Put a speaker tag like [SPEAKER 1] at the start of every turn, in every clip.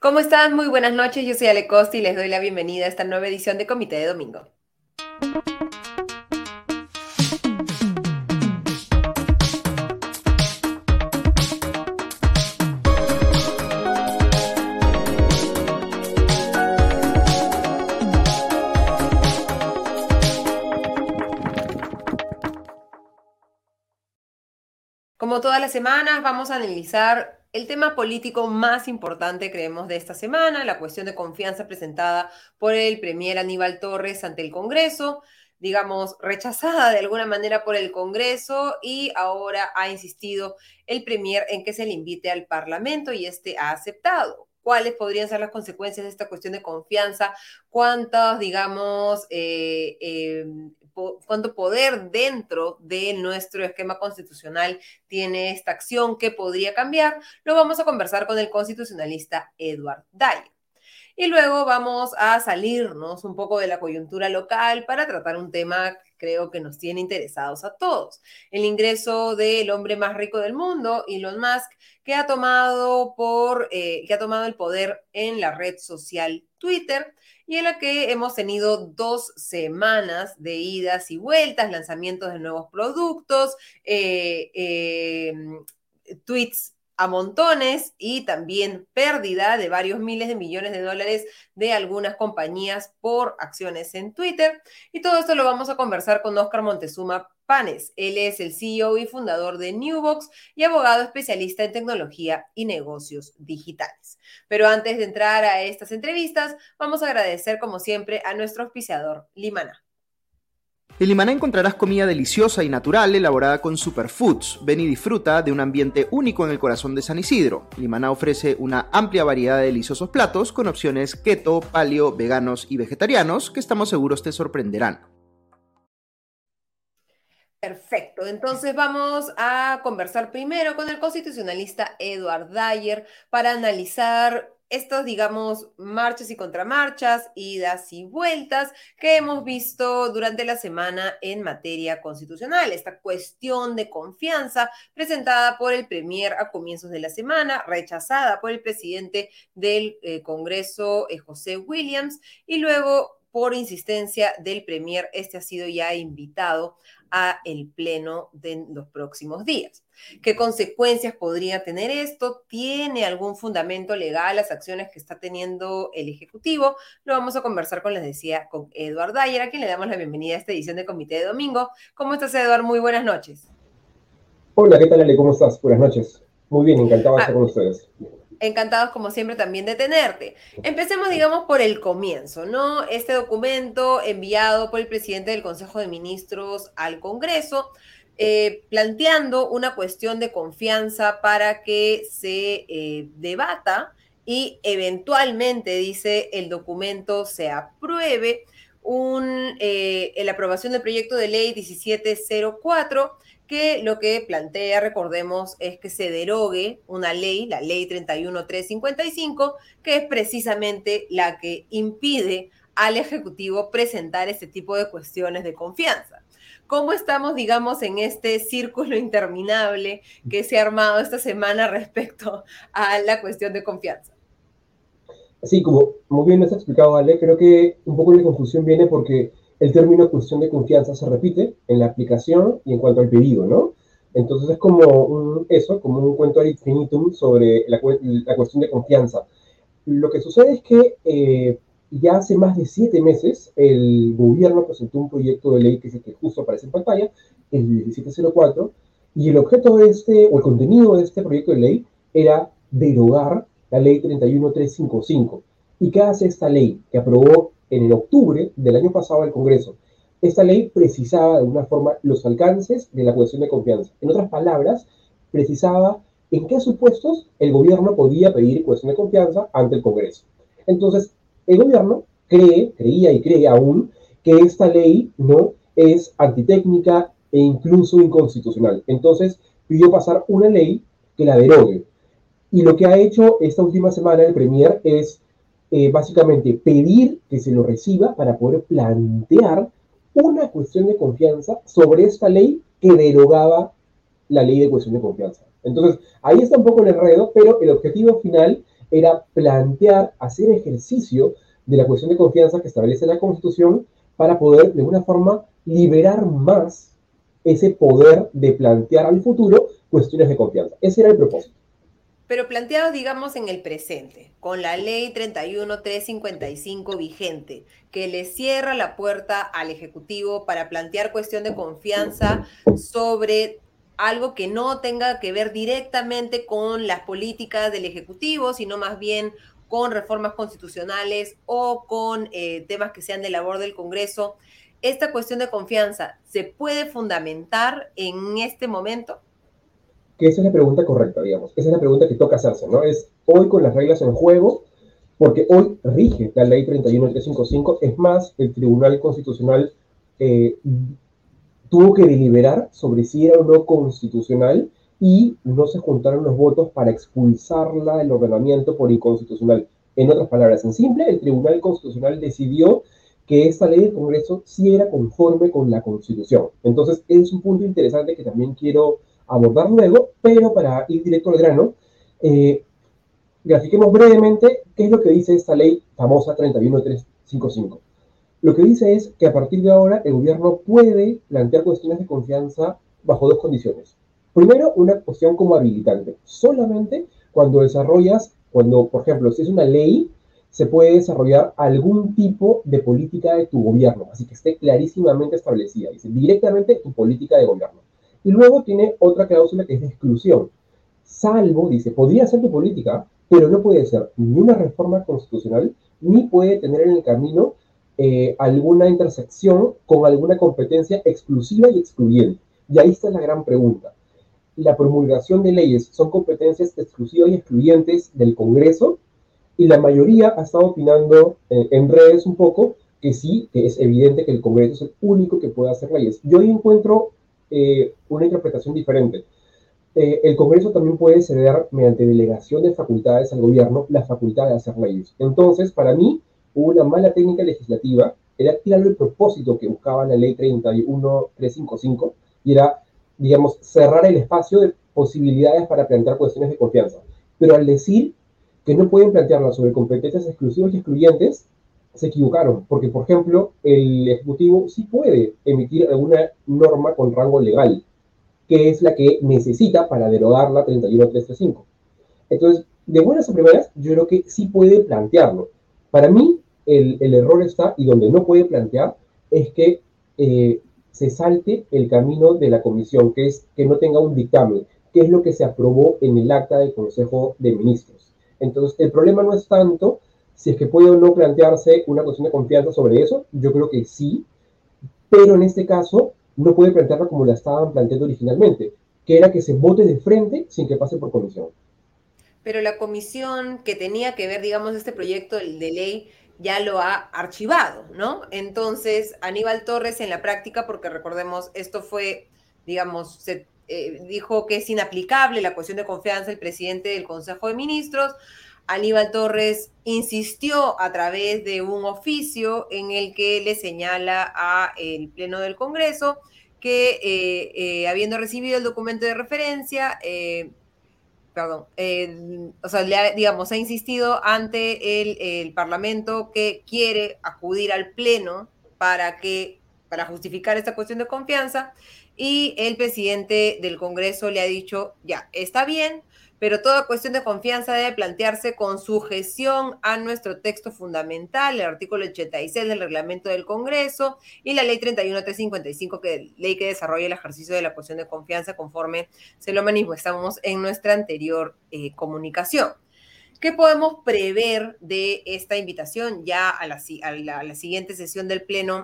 [SPEAKER 1] ¿Cómo están? Muy buenas noches, yo soy Ale Costa y les doy la bienvenida a esta nueva edición de Comité de Domingo. Como todas las semanas, vamos a analizar el tema político más importante, creemos, de esta semana, la cuestión de confianza presentada por el premier Aníbal Torres ante el Congreso, digamos, rechazada de alguna manera por el Congreso y ahora ha insistido el premier en que se le invite al Parlamento y este ha aceptado. ¿Cuáles podrían ser las consecuencias de esta cuestión de confianza? ¿Cuántas, digamos, cuánto poder dentro de nuestro esquema constitucional tiene esta acción que podría cambiar? Lo vamos a conversar con el constitucionalista Edward Dyer. Y luego vamos a salirnos un poco de la coyuntura local para tratar un tema que creo que nos tiene interesados a todos. El ingreso del hombre más rico del mundo, Elon Musk, que ha tomado el poder en la red social Twitter y en la que hemos tenido 2 semanas de idas y vueltas, lanzamientos de nuevos productos, tweets a montones y también pérdida de varios miles de millones de dólares de algunas compañías por acciones en Twitter. Y todo esto lo vamos a conversar con Oscar Montezuma Panes. Él es el CEO y fundador de Newbox y abogado especialista en tecnología y negocios digitales. Pero antes de entrar a estas entrevistas, vamos a agradecer como siempre a nuestro auspiciador Limaná.
[SPEAKER 2] En Limaná encontrarás comida deliciosa y natural elaborada con superfoods. Ven y disfruta de un ambiente único en el corazón de San Isidro. Limaná ofrece una amplia variedad de deliciosos platos con opciones keto, paleo, veganos y vegetarianos que estamos seguros te sorprenderán.
[SPEAKER 1] Perfecto, entonces vamos a conversar primero con el constitucionalista Edward Dyer para analizar estos, digamos, marchas y contramarchas, idas y vueltas que hemos visto durante la semana en materia constitucional. Esta cuestión de confianza presentada por el premier a comienzos de la semana, rechazada por el presidente del Congreso, José Williams, y luego por insistencia del premier, este ha sido ya invitado a el pleno de los próximos días. ¿Qué consecuencias podría tener esto? ¿Tiene algún fundamento legal las acciones que está teniendo el Ejecutivo? Lo vamos a conversar, les decía, con Edward Dyer, a quien le damos la bienvenida a esta edición de Comité de Domingo. ¿Cómo estás, Edward? Muy buenas noches.
[SPEAKER 3] Hola, ¿qué tal, Ale? ¿Cómo estás? Buenas noches. Muy bien, encantado de estar con ustedes.
[SPEAKER 1] Encantados, como siempre, también de tenerte. Empecemos, digamos, por el comienzo, ¿no? Este documento enviado por el presidente del Consejo de Ministros al Congreso, planteando una cuestión de confianza para que se debata y eventualmente, dice el documento, se apruebe la aprobación del proyecto de ley 1704, que lo que plantea, recordemos, es que se derogue una ley, la ley 31355, que es precisamente la que impide al Ejecutivo presentar este tipo de cuestiones de confianza. ¿Cómo estamos, digamos, en este círculo interminable que se ha armado esta semana respecto a la cuestión de confianza?
[SPEAKER 3] Sí, como muy bien nos ha explicado Ale, creo que un poco la confusión viene porque el término cuestión de confianza se repite en la aplicación y en cuanto al pedido, ¿no? Entonces es como como un cuento ad infinitum sobre la cuestión de confianza. Lo que sucede es que ya hace más de 7 meses el gobierno presentó un proyecto de ley que es el que justo aparece en pantalla, el 1704, y el objeto de o el contenido de este proyecto de ley era derogar la ley 31355. ¿Y qué hace esta ley que aprobó en el octubre del año pasado el Congreso? Esta ley precisaba de una forma los alcances de la cuestión de confianza. En otras palabras, precisaba en qué supuestos el gobierno podía pedir cuestión de confianza ante el Congreso. Entonces, el gobierno creía y cree aún que esta ley no es antitécnica e incluso inconstitucional. Entonces, pidió pasar una ley que la derogue. Y lo que ha hecho esta última semana el Premier es básicamente pedir que se lo reciba para poder plantear una cuestión de confianza sobre esta ley que derogaba la ley de cuestión de confianza. Entonces, ahí está un poco el enredo, pero el objetivo final era plantear, hacer ejercicio de la cuestión de confianza que establece la Constitución para poder, de alguna forma, liberar más ese poder de plantear al futuro cuestiones de confianza. Ese era el propósito.
[SPEAKER 1] Pero planteados, digamos, en el presente, con la ley 31355 vigente, que le cierra la puerta al Ejecutivo para plantear cuestión de confianza sobre algo que no tenga que ver directamente con las políticas del Ejecutivo, sino más bien con reformas constitucionales o con temas que sean de labor del Congreso. ¿Esta cuestión de confianza se puede fundamentar en este momento?
[SPEAKER 3] Que esa es la pregunta correcta, digamos. Esa es la pregunta que toca hacerse, ¿no? Es hoy con las reglas en juego, porque hoy rige la ley 31355. Es más, el Tribunal Constitucional eh, tuvo que deliberar sobre si era o no constitucional y no se juntaron los votos para expulsarla del ordenamiento por inconstitucional. En otras palabras, en simple, el Tribunal Constitucional decidió que esta ley del Congreso sí era conforme con la Constitución. Entonces, es un punto interesante que también quiero abordar luego, pero para ir directo al grano, grafiquemos brevemente qué es lo que dice esta ley famosa 31355. Lo que dice es que a partir de ahora el gobierno puede plantear cuestiones de confianza bajo dos condiciones. Primero, una cuestión como habilitante. Solamente cuando desarrollas, cuando, por ejemplo, si es una ley, se puede desarrollar algún tipo de política de tu gobierno, así que esté clarísimamente establecida. Dice directamente tu política de gobierno. Y luego tiene otra cláusula que es de exclusión. Salvo, dice, podría ser tu política, pero no puede ser ni una reforma constitucional, ni puede tener en el camino alguna intersección con alguna competencia exclusiva y excluyente. Y ahí está la gran pregunta. La promulgación de leyes son competencias exclusivas y excluyentes del Congreso, y la mayoría ha estado opinando en redes un poco que sí, que es evidente que el Congreso es el único que puede hacer leyes. Yo ahí encuentro una interpretación diferente. El Congreso también puede ceder, mediante delegación de facultades al gobierno, la facultad de hacer leyes. Entonces, para mí, hubo una mala técnica legislativa, era tirarle el propósito que buscaba la ley 31355, y era, digamos, cerrar el espacio de posibilidades para plantear cuestiones de confianza. Pero al decir que no pueden plantearlas sobre competencias exclusivas y excluyentes, se equivocaron, porque, por ejemplo, el Ejecutivo sí puede emitir alguna norma con rango legal, que es la que necesita para derogar la 31335. Entonces, de buenas a primeras, yo creo que sí puede plantearlo. Para mí, el error está, y donde no puede plantear, es que se salte el camino de la comisión, que es que no tenga un dictamen, que es lo que se aprobó en el acta del Consejo de Ministros. Entonces, el problema no es tanto si es que puede o no plantearse una cuestión de confianza sobre eso, yo creo que sí, pero en este caso no puede plantearla como la estaban planteando originalmente, que era que se vote de frente sin que pase por comisión.
[SPEAKER 1] Pero la comisión que tenía que ver, digamos, este proyecto de ley ya lo ha archivado, ¿no? Entonces, Aníbal Torres en la práctica, porque recordemos, esto fue, digamos, se dijo que es inaplicable la cuestión de confianza el presidente del Consejo de Ministros. Aníbal Torres insistió a través de un oficio en el que le señala al Pleno del Congreso que habiendo recibido el documento de referencia, perdón, o sea, digamos, ha insistido ante el Parlamento que quiere acudir al Pleno para justificar esta cuestión de confianza, y el presidente del Congreso le ha dicho, ya, está bien, pero toda cuestión de confianza debe plantearse con sujeción a nuestro texto fundamental, el artículo 86 del reglamento del Congreso y la ley 31355, ley que desarrolla el ejercicio de la cuestión de confianza conforme se lo manifestamos en nuestra anterior comunicación. ¿Qué podemos prever de esta invitación ya a la siguiente sesión del Pleno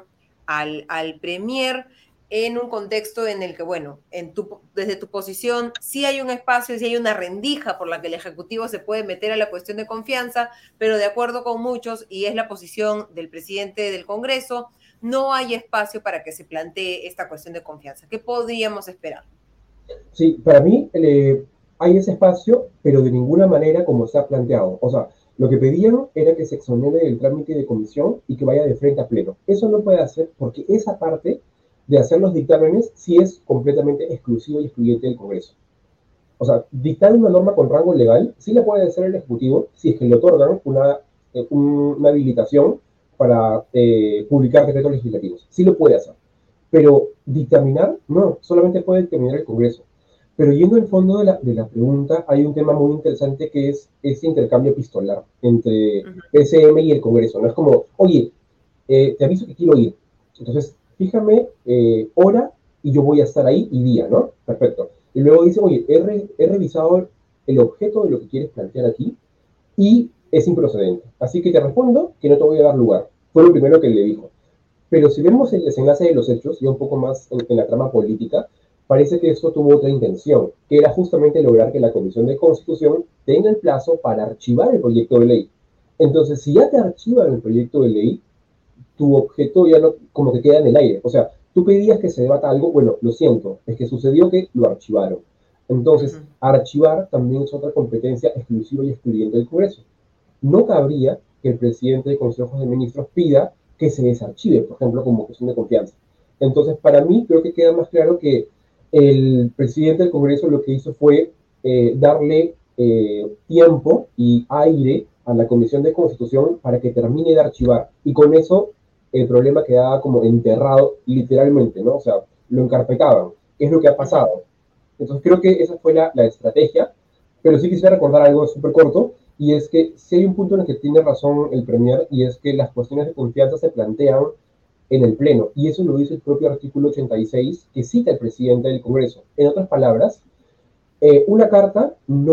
[SPEAKER 1] al Premier, en un contexto en el que, bueno, desde tu posición, sí hay un espacio, sí hay una rendija por la que el Ejecutivo se puede meter a la cuestión de confianza, pero de acuerdo con muchos, y es la posición del presidente del Congreso, no hay espacio para que se plantee esta cuestión de confianza? ¿Qué podríamos esperar?
[SPEAKER 3] Sí, para mí hay ese espacio, pero de ninguna manera como se ha planteado. O sea, lo que pedían era que se exonere del trámite de comisión y que vaya de frente a pleno. Eso no puede hacer porque esa parte de hacer los dictámenes sí es completamente exclusivo y excluyente del Congreso. O sea, dictar una norma con rango legal sí la puede hacer el Ejecutivo si es que le otorgan una habilitación para publicar decretos legislativos. Sí lo puede hacer. Pero dictaminar, no, solamente puede dictaminar el Congreso. Pero yendo al fondo de la pregunta, hay un tema muy interesante que es ese intercambio epistolar entre
[SPEAKER 1] Ujú.
[SPEAKER 3] SM y el Congreso. No es como, oye, te aviso que quiero ir. Entonces, fíjame hora y yo voy a estar ahí y día, ¿no? Perfecto. Y luego dice, oye, he revisado el objeto de lo que quieres plantear aquí y es improcedente. Así que te respondo que no te voy a dar lugar. Fue lo primero que le dijo. Pero si vemos el desenlace de los hechos, y un poco más en la trama política, parece que esto tuvo otra intención, que era justamente lograr que la Comisión de Constitución tenga el plazo para archivar el proyecto de ley. Entonces, si ya te archivan el proyecto de ley, tu objeto ya no, como que queda en el aire. O sea, tú pedías que se debata algo, bueno, lo siento, es que sucedió que lo archivaron. Entonces,
[SPEAKER 1] Ujú.
[SPEAKER 3] archivar también es otra competencia exclusiva y excluyente del Congreso. No cabría que el presidente del Consejo de Ministros pida que se desarchive, por ejemplo, como cuestión de confianza. Entonces, para mí, creo que queda más claro que el presidente del Congreso lo que hizo fue darle tiempo y aire a la Comisión de Constitución para que termine de archivar. Y con eso el problema quedaba como enterrado literalmente, ¿no? O sea, lo encarpetaban. ¿Qué es lo que ha
[SPEAKER 1] Ujú.
[SPEAKER 3] pasado? Entonces creo que esa fue la estrategia, pero sí quisiera recordar algo súper corto, y es que si hay un punto en el que tiene razón el Premier, y es que las cuestiones de confianza se plantean en el Pleno, y eso lo dice el propio artículo 86 que cita el presidente del Congreso. En otras palabras, una carta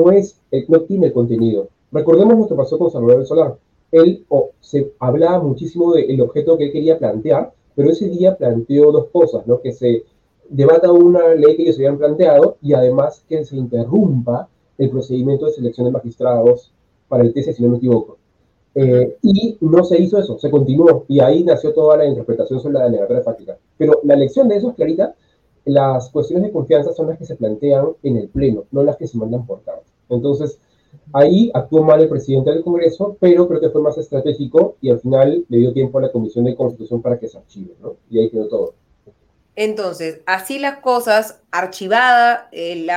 [SPEAKER 3] no tiene el contenido. Recordemos lo que pasó con Salvador Solar. Él se hablaba muchísimo del objeto que él quería plantear, pero ese día planteó dos cosas, ¿no? Que se debata una ley que ellos habían planteado y además que se interrumpa el procedimiento de selección de magistrados para el TC, si no me equivoco.
[SPEAKER 1] Ujú.
[SPEAKER 3] Y no se hizo eso, se continuó, y ahí nació toda la interpretación sobre la denegatoria fáctica. Pero la lección de eso es clarita: las cuestiones de confianza son las que se plantean en el Pleno, no las que se mandan por carta. Entonces, ahí actuó mal el presidente del Congreso, pero creo que fue más estratégico y al final le dio tiempo a la Comisión de Constitución para que se archive, ¿no? Y ahí quedó todo.
[SPEAKER 1] Entonces, así las cosas, archivada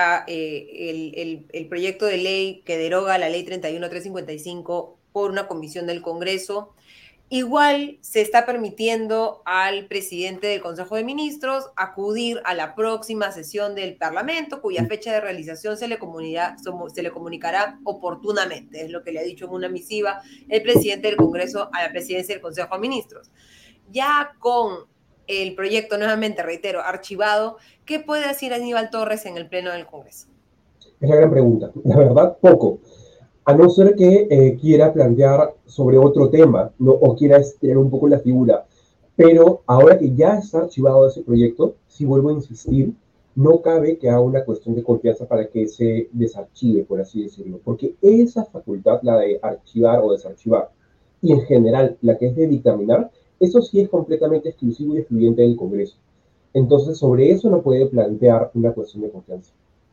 [SPEAKER 1] el proyecto de ley que deroga la ley 31355 por una comisión del Congreso, igual se está permitiendo al presidente del Consejo de Ministros acudir a la próxima sesión del Parlamento, cuya fecha de realización se le comunicará oportunamente, es lo que le ha dicho en una misiva el presidente del Congreso a la presidencia del Consejo de Ministros. Ya con el proyecto, nuevamente reitero, archivado, ¿qué puede decir Aníbal Torres en el Pleno del Congreso?
[SPEAKER 3] Es la gran pregunta. La verdad, poco. A no ser que quiera plantear sobre otro tema, ¿no? O quiera estirar un poco la figura. Pero ahora que ya está archivado ese proyecto, si vuelvo a insistir, no cabe que haga una cuestión de confianza para que se desarchive, por así decirlo. Porque esa facultad, la de archivar o desarchivar, y en general la que es de dictaminar, eso sí es completamente exclusivo y excluyente del Congreso. Entonces, sobre eso no puede plantear una cuestión de confianza.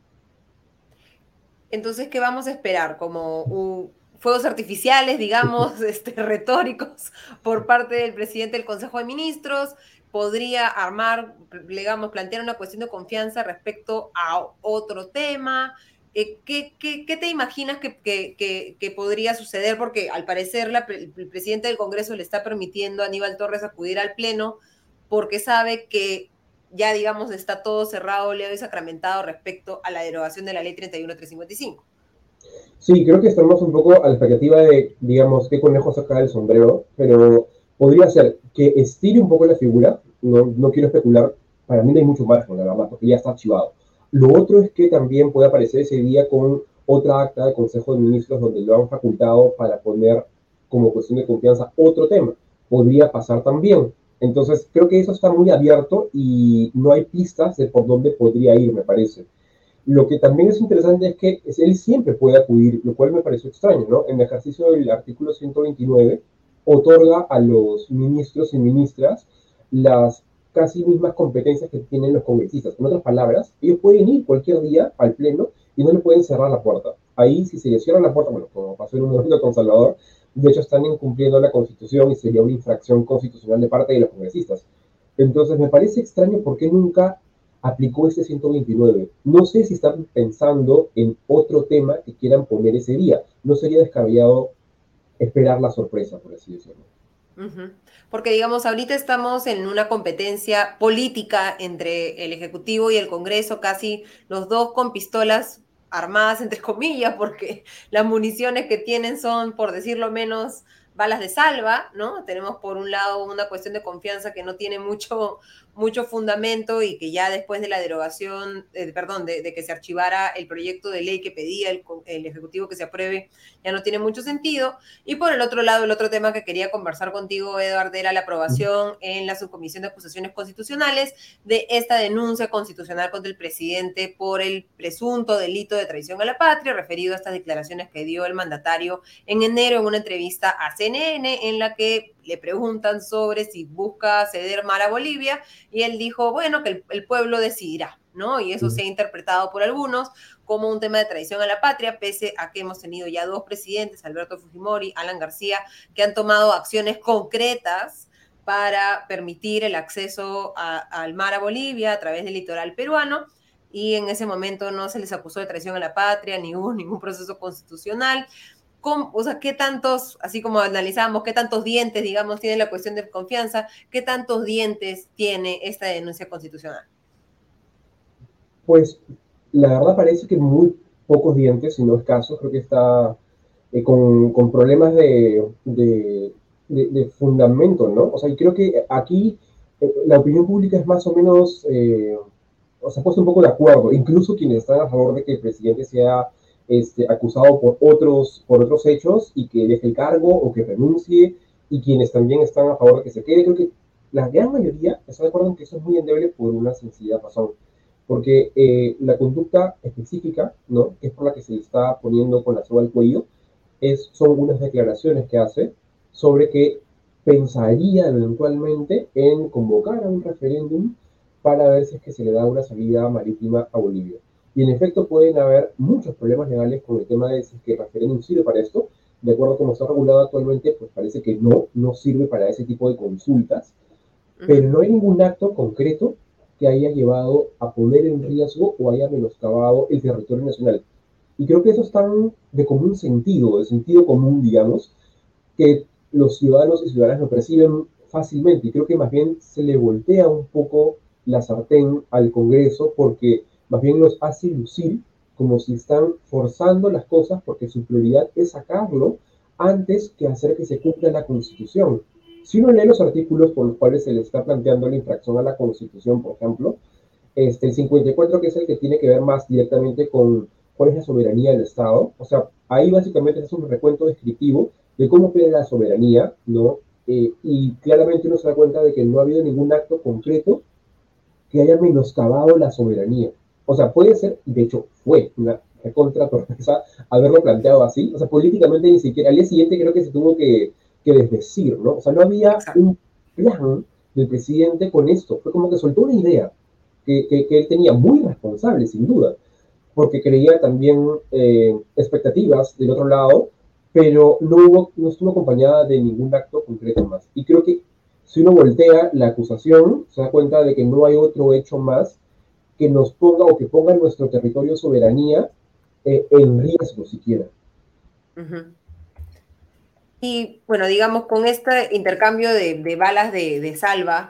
[SPEAKER 1] Entonces, ¿qué vamos a esperar? Como fuegos artificiales, digamos, retóricos por parte del presidente del Consejo de Ministros. Podría armar, digamos, plantear una cuestión de confianza respecto a otro tema. ¿Qué te imaginas que podría suceder? Porque al parecer el presidente del Congreso le está permitiendo a Aníbal Torres acudir al Pleno porque sabe que ya, digamos, está todo cerrado, leo y sacramentado respecto a la derogación de la ley 31355.
[SPEAKER 3] Sí, creo que estamos un poco a la expectativa de, digamos, qué conejo saca del sombrero, pero podría ser que estire un poco la figura, no quiero especular, para mí no hay mucho margen, la verdad, porque ya está archivado. Lo otro es que también puede aparecer ese día con otra acta de Consejo de Ministros donde lo han facultado para poner como cuestión de confianza otro tema. Podría pasar también. Entonces, creo que eso está muy abierto y no hay pistas de por dónde podría ir, me parece. Lo que también es interesante es que él siempre puede acudir, lo cual me pareció extraño, ¿no? En el ejercicio del artículo 129 otorga a los ministros y ministras las casi mismas competencias que tienen los congresistas. En otras palabras, ellos pueden ir cualquier día al Pleno y no le pueden cerrar la puerta. Ahí, si se le cierra la puerta, bueno, como pasó en un momento con Salvador, de hecho están incumpliendo la Constitución y sería una infracción constitucional de parte de los congresistas. Entonces, me parece extraño por qué nunca aplicó este 129. No sé si están pensando en otro tema que quieran poner ese día. No sería descabellado esperar la sorpresa, por así decirlo.
[SPEAKER 1] Ujú. Porque digamos, ahorita estamos en una competencia política entre el Ejecutivo y el Congreso, casi los dos con pistolas armadas, entre comillas, porque las municiones que tienen son, por decirlo menos, balas de salva, ¿no? Tenemos por un lado una cuestión de confianza que no tiene mucho fundamento y que ya después de la derogación, perdón, de que se archivara el proyecto de ley que pedía el Ejecutivo que se apruebe, ya no tiene mucho sentido. Y por el otro lado, el otro tema que quería conversar contigo, Eduardo, era la aprobación en la Subcomisión de Acusaciones Constitucionales de esta denuncia constitucional contra el presidente por el presunto delito de traición a la patria, referido a estas declaraciones que dio el mandatario en enero en una entrevista a CNN, en la que le preguntan sobre si busca ceder mar a Bolivia, y él dijo, bueno, que el pueblo decidirá, ¿no? Y eso se ha interpretado por algunos como un tema de traición a la patria, pese a que hemos tenido ya dos presidentes, Alberto Fujimori, Alan García, que han tomado acciones concretas para permitir el acceso al mar a Bolivia a través del litoral peruano, y en ese momento no se les acusó de traición a la patria, ni hubo ningún proceso constitucional. O sea, qué tantos, así como analizamos, qué tantos dientes, digamos, tiene la cuestión de confianza, qué tantos dientes tiene esta denuncia constitucional?
[SPEAKER 3] Pues la verdad parece que muy pocos dientes, si no escasos. Creo que está con problemas de fundamento, ¿no? O sea, y creo que aquí la opinión pública es más o menos, o sea, puesto un poco de acuerdo. Incluso quienes están a favor de que el presidente sea acusado por otros hechos y que deje el cargo o que renuncie, y quienes también están a favor de que se quede. Creo que la gran mayoría está de acuerdo en que eso es muy endeble por una sencilla razón. Porque la conducta específica, ¿no?, que es por la que se le está poniendo con la soga al cuello, son unas declaraciones que hace sobre que pensaría eventualmente en convocar a un referéndum para ver si es que se le da una salida marítima a Bolivia. Y en efecto pueden haber muchos problemas legales con el tema de si es que el referéndum sirve para esto. De acuerdo a cómo está regulado actualmente, pues parece que no sirve para ese tipo de consultas, pero no hay ningún acto concreto que haya llevado a poner en riesgo o haya menoscabado el territorio nacional. Y creo que eso es tan de común sentido, de sentido común, digamos, que los ciudadanos y ciudadanas lo perciben fácilmente. Y creo que más bien se le voltea un poco la sartén al Congreso, porque más bien los hace lucir como si están forzando las cosas porque su prioridad es sacarlo antes que hacer que se cumpla la Constitución. Si uno lee los artículos por los cuales se le está planteando la infracción a la Constitución, por ejemplo, el 54, que es el que tiene que ver más directamente con cuál es la soberanía del Estado. O sea, ahí básicamente es un recuento descriptivo de cómo opera la soberanía, ¿no? Y claramente uno se da cuenta de que no ha habido ningún acto concreto que haya menoscabado la soberanía. O sea, puede ser, y de hecho fue una recontra torpeza haberlo planteado así. O sea, políticamente ni siquiera, al día siguiente creo que se tuvo que desdecir, ¿no? O sea, no había
[SPEAKER 1] Exacto.
[SPEAKER 3] un plan del presidente con esto. Fue como que soltó una idea que él tenía, muy responsable, sin duda, porque creía también expectativas del otro lado, pero no estuvo acompañada de ningún acto concreto más. Y creo que si uno voltea la acusación, se da cuenta de que no hay otro hecho más que nos ponga o que ponga en nuestro territorio soberanía en riesgo siquiera.
[SPEAKER 1] Ujú. Y bueno, digamos, con este intercambio de balas de salva,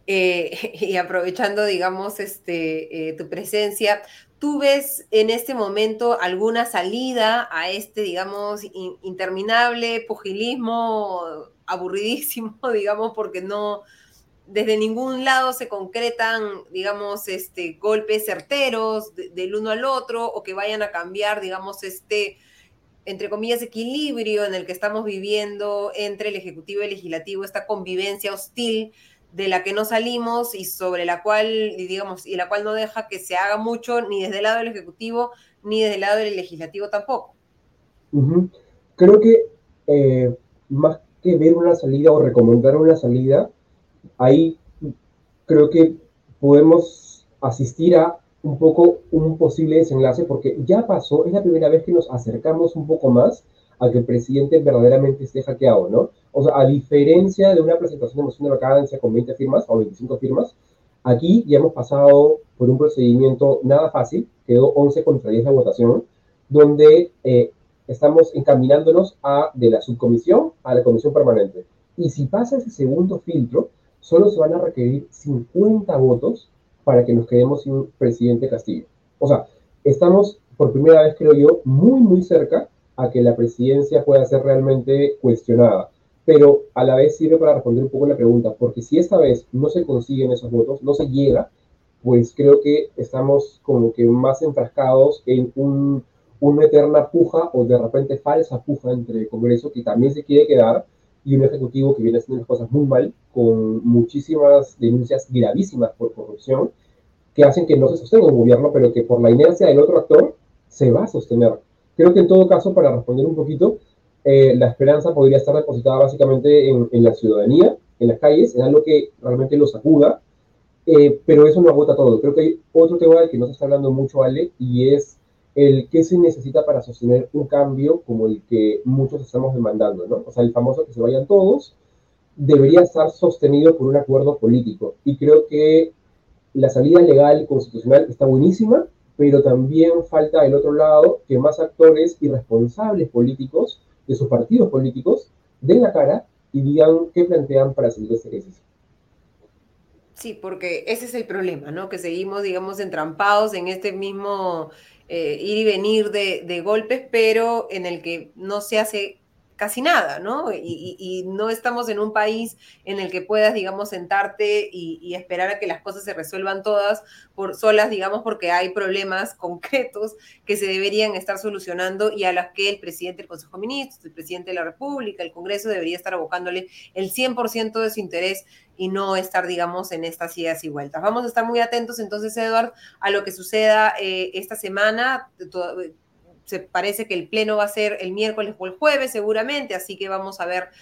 [SPEAKER 1] y aprovechando, digamos, tu presencia, ¿tú ves en este momento alguna salida a este, digamos, interminable pugilismo aburridísimo, digamos, porque no, desde ningún lado se concretan, digamos, golpes certeros del uno al otro, o que vayan a cambiar, digamos, entre comillas, equilibrio en el que estamos viviendo entre el Ejecutivo y el Legislativo, esta convivencia hostil de la que no salimos y sobre la cual, digamos, y la cual no deja que se haga mucho ni desde el lado del Ejecutivo ni desde el lado del Legislativo tampoco?
[SPEAKER 3] Uh-huh. Creo que más que ver una salida o recomendar una salida, ahí creo que podemos asistir a un poco un posible desenlace, porque ya pasó, es la primera vez que nos acercamos un poco más a que el presidente verdaderamente esté hackeado, ¿no? O sea, a diferencia de una presentación de moción de vacancia con 20 firmas o 25 firmas, Aquí ya hemos pasado por un procedimiento nada fácil, quedó 11 contra 10 la votación, donde estamos encaminándonos de la subcomisión a la comisión permanente. Y si pasa ese segundo filtro, solo se van a requerir 50 votos para que nos quedemos sin presidente Castillo. O sea, estamos por primera vez, creo yo, muy, muy cerca a que la presidencia pueda ser realmente cuestionada. Pero a la vez sirve para responder un poco la pregunta, porque si esta vez no se consiguen esos votos, no se llega, pues creo que estamos como que más enfrascados en una eterna puja o de repente falsa puja entre el Congreso que también se quiere quedar y un Ejecutivo que viene haciendo las cosas muy mal, con muchísimas denuncias gravísimas por corrupción, que hacen que no se sostenga un gobierno, pero que por la inercia del otro actor se va a sostener. Creo que en todo caso, para responder un poquito, la esperanza podría estar depositada básicamente en la ciudadanía, en las calles, en algo que realmente los sacuda, pero eso no agota todo. Creo que hay otro tema del que no se está hablando mucho, Ale, y es el qué se necesita para sostener un cambio como el que muchos estamos demandando, ¿no? O sea, el famoso que se vayan todos debería estar sostenido por un acuerdo político. Y creo que la salida legal y constitucional está buenísima, pero también falta el otro lado, que más actores y responsables políticos de sus partidos políticos den la cara y digan qué plantean para salir de esta crisis.
[SPEAKER 1] Sí, porque ese es el problema, ¿no? Que seguimos, digamos, entrampados en este mismo ir y venir de golpes, pero en el que no se hace casi nada, ¿no? Y no estamos en un país en el que puedas, digamos, sentarte y esperar a que las cosas se resuelvan todas por solas, digamos, porque hay problemas concretos que se deberían estar solucionando y a las que el presidente del Consejo de Ministros, el presidente de la República, el Congreso debería estar abocándole el 100% de su interés y no estar, digamos, en estas idas y vueltas. Vamos a estar muy atentos entonces, Eduard, a lo que suceda esta semana. Se parece que el pleno va a ser el miércoles o el jueves seguramente, así que vamos a ver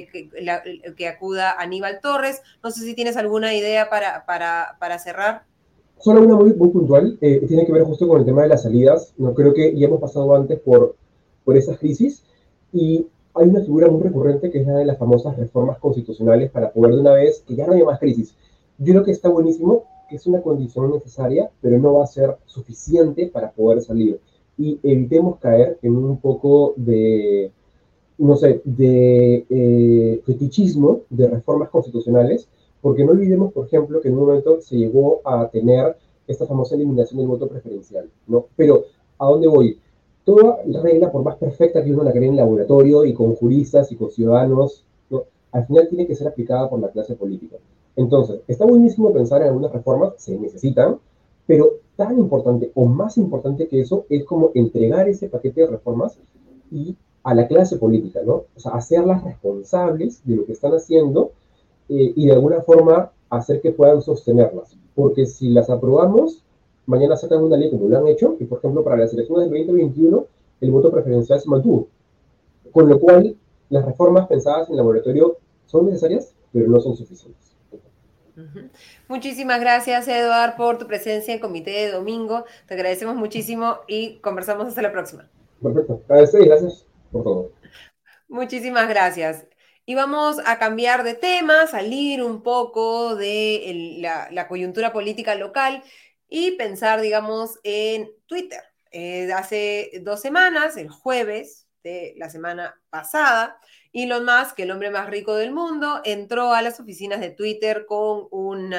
[SPEAKER 1] que acuda Aníbal Torres. No sé si tienes alguna idea para cerrar.
[SPEAKER 3] Solo una muy, muy puntual, tiene que ver justo con el tema de las salidas. No creo que ya hemos pasado antes por esas crisis y hay una figura muy recurrente que es la de las famosas reformas constitucionales para poder de una vez que ya no haya más crisis. Yo creo que está buenísimo, que es una condición necesaria, pero no va a ser suficiente para poder salir. Y evitemos caer en un poco de, no sé, de fetichismo de reformas constitucionales, porque no olvidemos, por ejemplo, que en un momento se llegó a tener esta famosa eliminación del voto preferencial, ¿no? Pero, ¿a dónde voy? Toda regla, por más perfecta que uno la cree en laboratorio y con juristas y con ciudadanos, ¿no? Al final tiene que ser aplicada por la clase política. Entonces, está buenísimo pensar en algunas reformas, se necesitan, pero tan importante o más importante que eso es como entregar ese paquete de reformas y a la clase política, ¿no? O sea, hacerlas responsables de lo que están haciendo y de alguna forma hacer que puedan sostenerlas. Porque si las aprobamos, mañana sacan una ley como lo han hecho, y por ejemplo para las elecciones del 2021 el voto preferencial se mantuvo. Con lo cual, las reformas pensadas en laboratorio son necesarias, pero no son suficientes.
[SPEAKER 1] Uh-huh. Muchísimas gracias, Eduard, por tu presencia en Comité de Domingo. Te agradecemos muchísimo y conversamos hasta la próxima.
[SPEAKER 3] Perfecto. Gracias por todo.
[SPEAKER 1] Muchísimas gracias. Y vamos a cambiar de tema, salir un poco de la coyuntura política local y pensar, digamos, en Twitter. Hace 2 semanas, el jueves de la semana pasada, Elon Musk, el hombre más rico del mundo, entró a las oficinas de Twitter con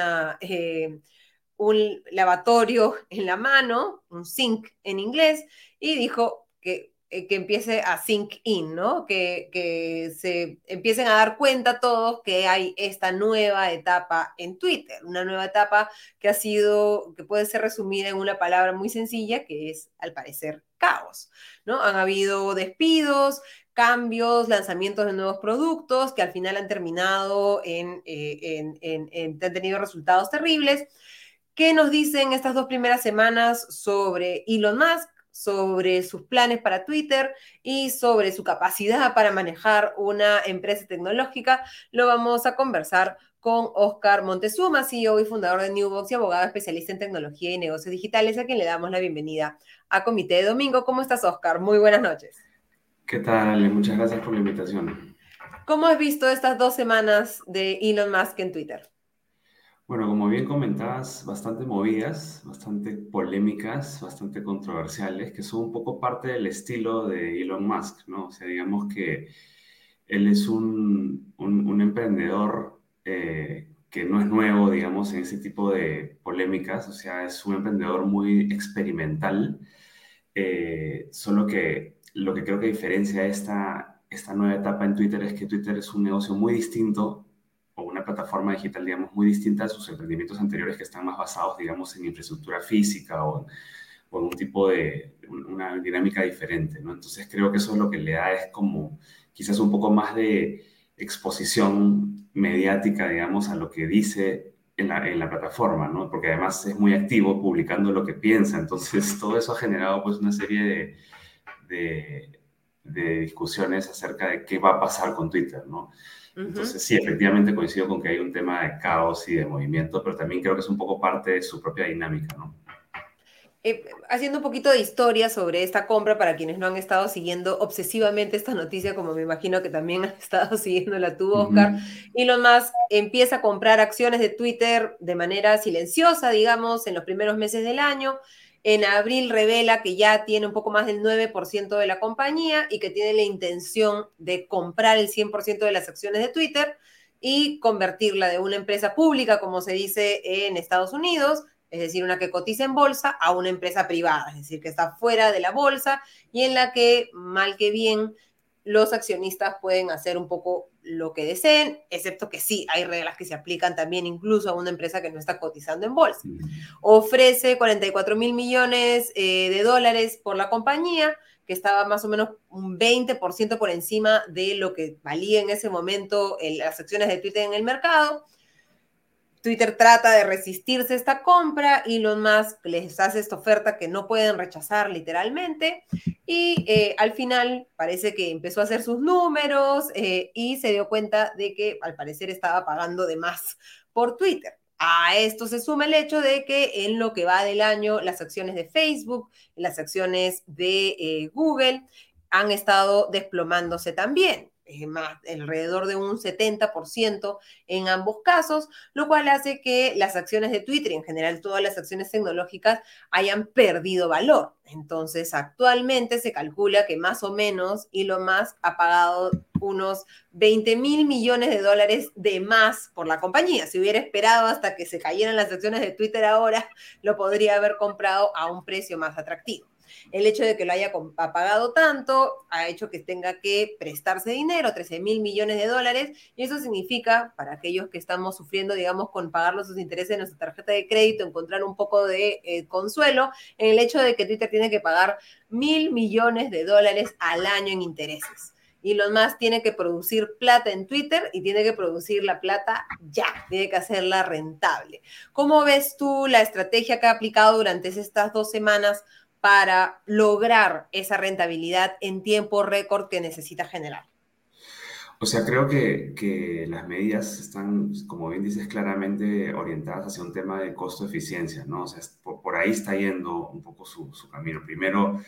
[SPEAKER 1] un lavatorio en la mano, un sink en inglés, y dijo que empiece a sink in, ¿no? Que se empiecen a dar cuenta todos que hay esta nueva etapa en Twitter, una nueva etapa que puede ser resumida en una palabra muy sencilla, que es, al parecer, caos, ¿no? Han habido despidos, cambios, lanzamientos de nuevos productos que al final han terminado han tenido resultados terribles. ¿Qué nos dicen estas 2 primeras semanas sobre Elon Musk, sobre sus planes para Twitter y sobre su capacidad para manejar una empresa tecnológica? Lo vamos a conversar con Oscar Montezuma, CEO y fundador de Newbox y abogado especialista en tecnología y negocios digitales, a quien le damos la bienvenida a Comité de Domingo. ¿Cómo estás, Oscar? Muy buenas noches.
[SPEAKER 4] ¿Qué tal, Ale? Muchas gracias por la invitación.
[SPEAKER 1] ¿Cómo has visto estas 2 semanas de Elon Musk en Twitter?
[SPEAKER 4] Bueno, como bien comentabas, bastante movidas, bastante polémicas, bastante controversiales, que son un poco parte del estilo de Elon Musk, ¿no? O sea, digamos que él es un emprendedor que no es nuevo, digamos, en ese tipo de polémicas, o sea, es un emprendedor muy experimental, solo que lo que creo que diferencia esta nueva etapa en Twitter es que Twitter es un negocio muy distinto o una plataforma digital, digamos, muy distinta a sus emprendimientos anteriores que están más basados, digamos, en infraestructura física o en un tipo de, una dinámica diferente, ¿no? Entonces creo que eso es lo que le da es como quizás un poco más de exposición mediática, digamos, a lo que dice en la plataforma, ¿no? Porque además es muy activo publicando lo que piensa, entonces todo eso ha generado pues una serie de, de discusiones acerca de qué va a pasar con Twitter, ¿no?
[SPEAKER 1] Ujú.
[SPEAKER 4] Entonces, sí, efectivamente coincido con que hay un tema de caos y de movimiento, pero también creo que es un poco parte de su propia dinámica, ¿no?
[SPEAKER 1] Haciendo un poquito de historia sobre esta compra para quienes no han estado siguiendo obsesivamente esta noticia, como me imagino que también han estado siguiéndola tú, Oscar.
[SPEAKER 4] Ujú.
[SPEAKER 1] Elon Musk empieza a comprar acciones de Twitter de manera silenciosa, digamos, en los primeros meses del año. En abril revela que ya tiene un poco más del 9% de la compañía y que tiene la intención de comprar el 100% de las acciones de Twitter y convertirla de una empresa pública, como se dice en Estados Unidos, es decir, una que cotiza en bolsa, a una empresa privada, es decir, que está fuera de la bolsa y en la que, mal que bien, los accionistas pueden hacer un poco lo que deseen, excepto que sí, hay reglas que se aplican también incluso a una empresa que no está cotizando en bolsa. Ofrece 44.000 millones de dólares por la compañía, que estaba más o menos un 20% por encima de lo que valía en ese momento las acciones de Twitter en el mercado. Twitter trata de resistirse a esta compra, Elon Musk les hace esta oferta que no pueden rechazar literalmente y al final parece que empezó a hacer sus números y se dio cuenta de que al parecer estaba pagando de más por Twitter. A esto se suma el hecho de que en lo que va del año las acciones de Facebook, las acciones de Google han estado desplomándose también, más alrededor de un 70% en ambos casos, lo cual hace que las acciones de Twitter y en general todas las acciones tecnológicas hayan perdido valor. Entonces, actualmente se calcula que más o menos Elon Musk ha pagado unos 20.000 millones de dólares de más por la compañía. Si hubiera esperado hasta que se cayeran las acciones de Twitter ahora, lo podría haber comprado a un precio más atractivo. El hecho de que lo haya pagado tanto ha hecho que tenga que prestarse dinero, 13.000 millones de dólares, y eso significa, para aquellos que estamos sufriendo, digamos, con pagar los intereses de nuestra tarjeta de crédito, encontrar un poco de consuelo en el hecho de que Twitter tiene que pagar 1.000 millones de dólares al año en intereses. Y lo más tiene que producir plata en Twitter y tiene que producir la plata ya, tiene que hacerla rentable. ¿Cómo ves tú la estrategia que ha aplicado durante estas 2 semanas para lograr esa rentabilidad en tiempo récord que necesita generar?
[SPEAKER 4] O sea, creo que las medidas están, como bien dices, claramente orientadas hacia un tema de costo-eficiencia, ¿no? O sea, por ahí está yendo un poco su camino. Primero,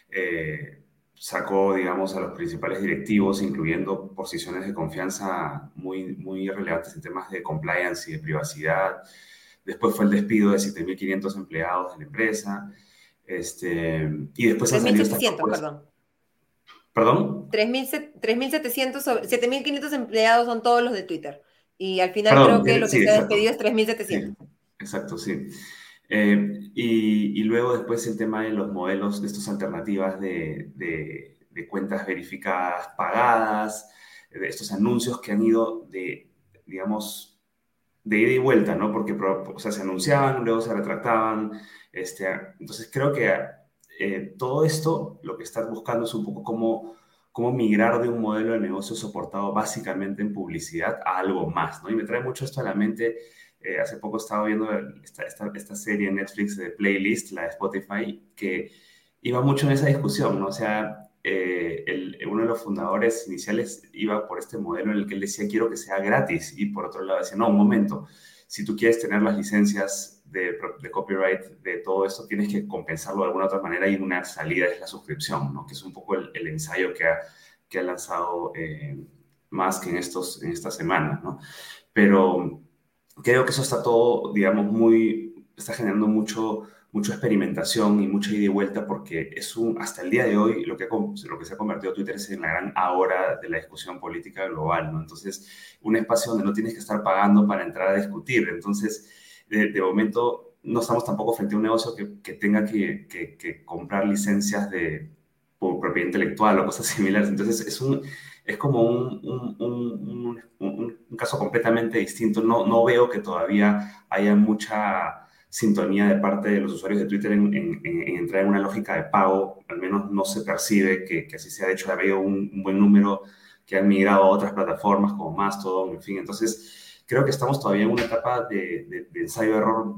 [SPEAKER 4] sacó, digamos, a los principales directivos, incluyendo posiciones de confianza muy relevantes en temas de compliance y de privacidad. Después fue el despido de 7.500 empleados de la empresa. Y después han
[SPEAKER 1] tres mil
[SPEAKER 4] salido estas
[SPEAKER 1] setecientos
[SPEAKER 4] propuestas.
[SPEAKER 1] perdón.
[SPEAKER 4] ¿Perdón?
[SPEAKER 1] 3.700 sobre 7.500 empleados son todos los de Twitter. Y al final
[SPEAKER 4] Perdón,
[SPEAKER 1] creo que lo que
[SPEAKER 4] sí,
[SPEAKER 1] se ha
[SPEAKER 4] exacto.
[SPEAKER 1] despedido es 3.700.
[SPEAKER 4] Sí, exacto, sí. Y luego después el tema de los modelos de estas alternativas de cuentas verificadas pagadas, de estos anuncios que han ido digamos, de ida y vuelta, ¿no? Porque o sea, se anunciaban, luego se retractaban. Entonces creo que todo esto lo que estás buscando es un poco cómo migrar de un modelo de negocio soportado básicamente en publicidad a algo más, ¿no? Y me trae mucho esto a la mente. Hace poco estaba viendo esta serie en Netflix de Playlist, la de Spotify, que iba mucho en esa discusión, ¿no? O sea, uno de los fundadores iniciales iba por este modelo en el que él decía, quiero que sea gratis, y por otro lado decía, no, un momento, si tú quieres tener las licencias de copyright de todo esto, tienes que compensarlo de alguna otra manera y una salida es la suscripción, ¿no? Que es un poco el ensayo que ha lanzado Musk en estas semanas, ¿no? Pero creo que eso está todo, digamos, está generando mucha experimentación y mucha ida y vuelta porque hasta el día de hoy lo que se ha convertido Twitter es en la gran ahora de la discusión política global, ¿no? Entonces, un espacio donde no tienes que estar pagando para entrar a discutir. Entonces, de momento, no estamos tampoco frente a un negocio que tenga que comprar licencias por propiedad intelectual o cosas similares. Entonces, es como un caso completamente distinto. No veo que todavía haya mucha sintonía de parte de los usuarios de Twitter en entrar en una lógica de pago. Al menos no se percibe que así sea. De hecho, ha habido un buen número que han migrado a otras plataformas como Mastodon, en fin. Entonces, creo que estamos todavía en una etapa de ensayo-error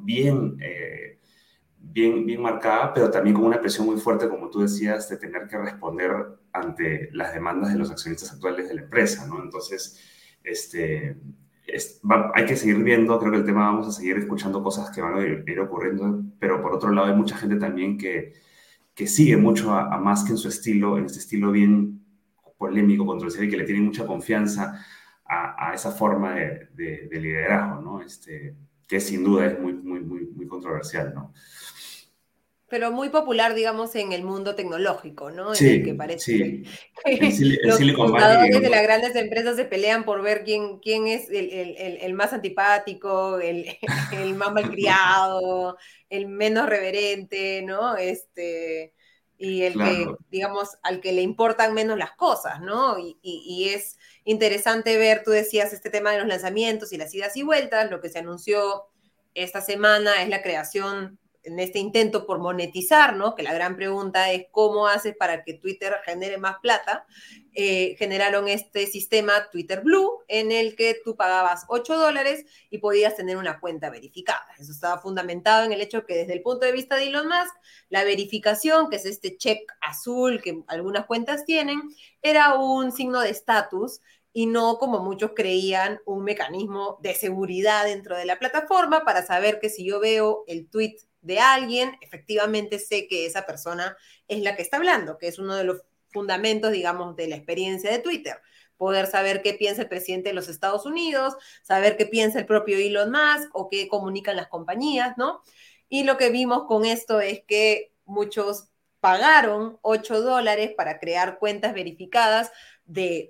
[SPEAKER 4] bien marcada, pero también con una presión muy fuerte, como tú decías, de tener que responder ante las demandas de los accionistas actuales de la empresa, ¿no? Entonces, hay que seguir viendo, creo que el tema vamos a seguir escuchando cosas que van a ir ocurriendo, pero por otro lado hay mucha gente también que sigue mucho a Musk en su estilo, en este estilo bien polémico, controversial y que le tiene mucha confianza a esa forma de liderazgo, ¿no? Que sin duda es muy controversial, ¿no?
[SPEAKER 1] Pero muy popular, digamos, en el mundo tecnológico, ¿no? En el que
[SPEAKER 4] Sí,
[SPEAKER 1] parece que
[SPEAKER 4] sí. En
[SPEAKER 1] los
[SPEAKER 4] Silicon Valley,
[SPEAKER 1] fundadores de
[SPEAKER 4] digamos.
[SPEAKER 1] las grandes empresas se pelean por ver quién es el más antipático, el más malcriado, el menos reverente, ¿no? Y el que,
[SPEAKER 4] Claro.
[SPEAKER 1] digamos, al que le importan menos las cosas, ¿no? Y es interesante ver, tú decías, este tema de los lanzamientos y las idas y vueltas. Lo que se anunció esta semana es la creación en este intento por monetizar, ¿no? Que la gran pregunta es cómo haces para que Twitter genere más plata. Generaron este sistema Twitter Blue en el que tú pagabas $8 y podías tener una cuenta verificada. Eso estaba fundamentado en el hecho que desde el punto de vista de Elon Musk, la verificación, que es este check azul que algunas cuentas tienen, era un signo de estatus y no, como muchos creían, un mecanismo de seguridad dentro de la plataforma para saber que si yo veo el tweet de alguien, efectivamente sé que esa persona es la que está hablando, que es uno de los fundamentos, digamos, de la experiencia de Twitter. Poder saber qué piensa el presidente de los Estados Unidos, saber qué piensa el propio Elon Musk o qué comunican las compañías, ¿no? Y lo que vimos con esto es que muchos pagaron $8 para crear cuentas verificadas de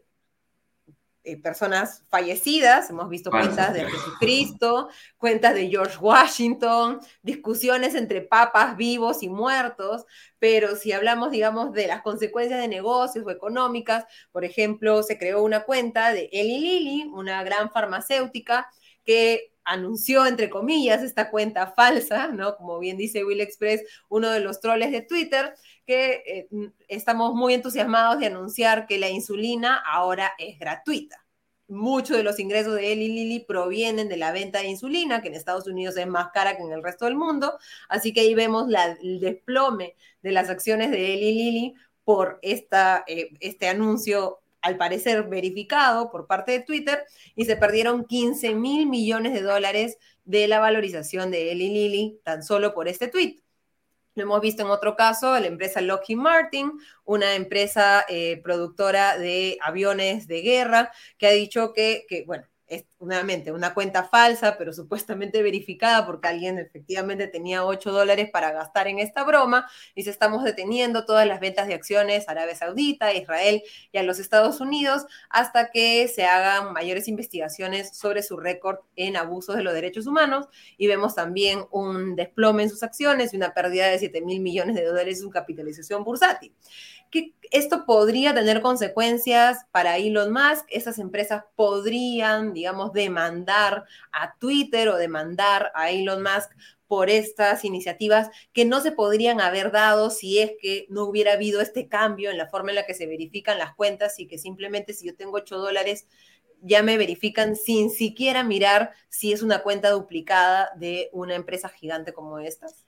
[SPEAKER 1] personas fallecidas, hemos visto
[SPEAKER 4] Falsas,
[SPEAKER 1] cuentas de
[SPEAKER 4] claro.
[SPEAKER 1] Jesucristo, cuentas de George Washington, discusiones entre papas vivos y muertos, pero si hablamos, digamos, de las consecuencias de negocios o económicas, por ejemplo, se creó una cuenta de Eli Lilly, una gran farmacéutica que anunció, entre comillas, esta cuenta falsa, ¿no? Como bien dice Will Express, uno de los troles de Twitter, que estamos muy entusiasmados de anunciar que la insulina ahora es gratuita. Muchos de los ingresos de Eli Lilly provienen de la venta de insulina, que en Estados Unidos es más cara que en el resto del mundo. Así que ahí vemos el desplome de las acciones de Eli Lilly por este anuncio, al parecer verificado por parte de Twitter, y se perdieron $15.000 millones de la valorización de Eli Lilly tan solo por este tweet. Lo hemos visto en otro caso, la empresa Lockheed Martin, una empresa productora de aviones de guerra, que ha dicho que bueno, es nuevamente una cuenta falsa, pero supuestamente verificada porque alguien efectivamente tenía $8 para gastar en esta broma. Dice, estamos deteniendo todas las ventas de acciones a Arabia Saudita, a Israel y a los Estados Unidos hasta que se hagan mayores investigaciones sobre su récord en abusos de los derechos humanos. Y vemos también un desplome en sus acciones y una pérdida de $7.000 millones en su capitalización bursátil. Que esto podría tener consecuencias para Elon Musk. Esas empresas podrían, digamos, demandar a Twitter o demandar a Elon Musk por estas iniciativas que no se podrían haber dado si es que no hubiera habido este cambio en la forma en la que se verifican las cuentas y que simplemente si yo tengo $8 ya me verifican sin siquiera mirar si es una cuenta duplicada de una empresa gigante como estas.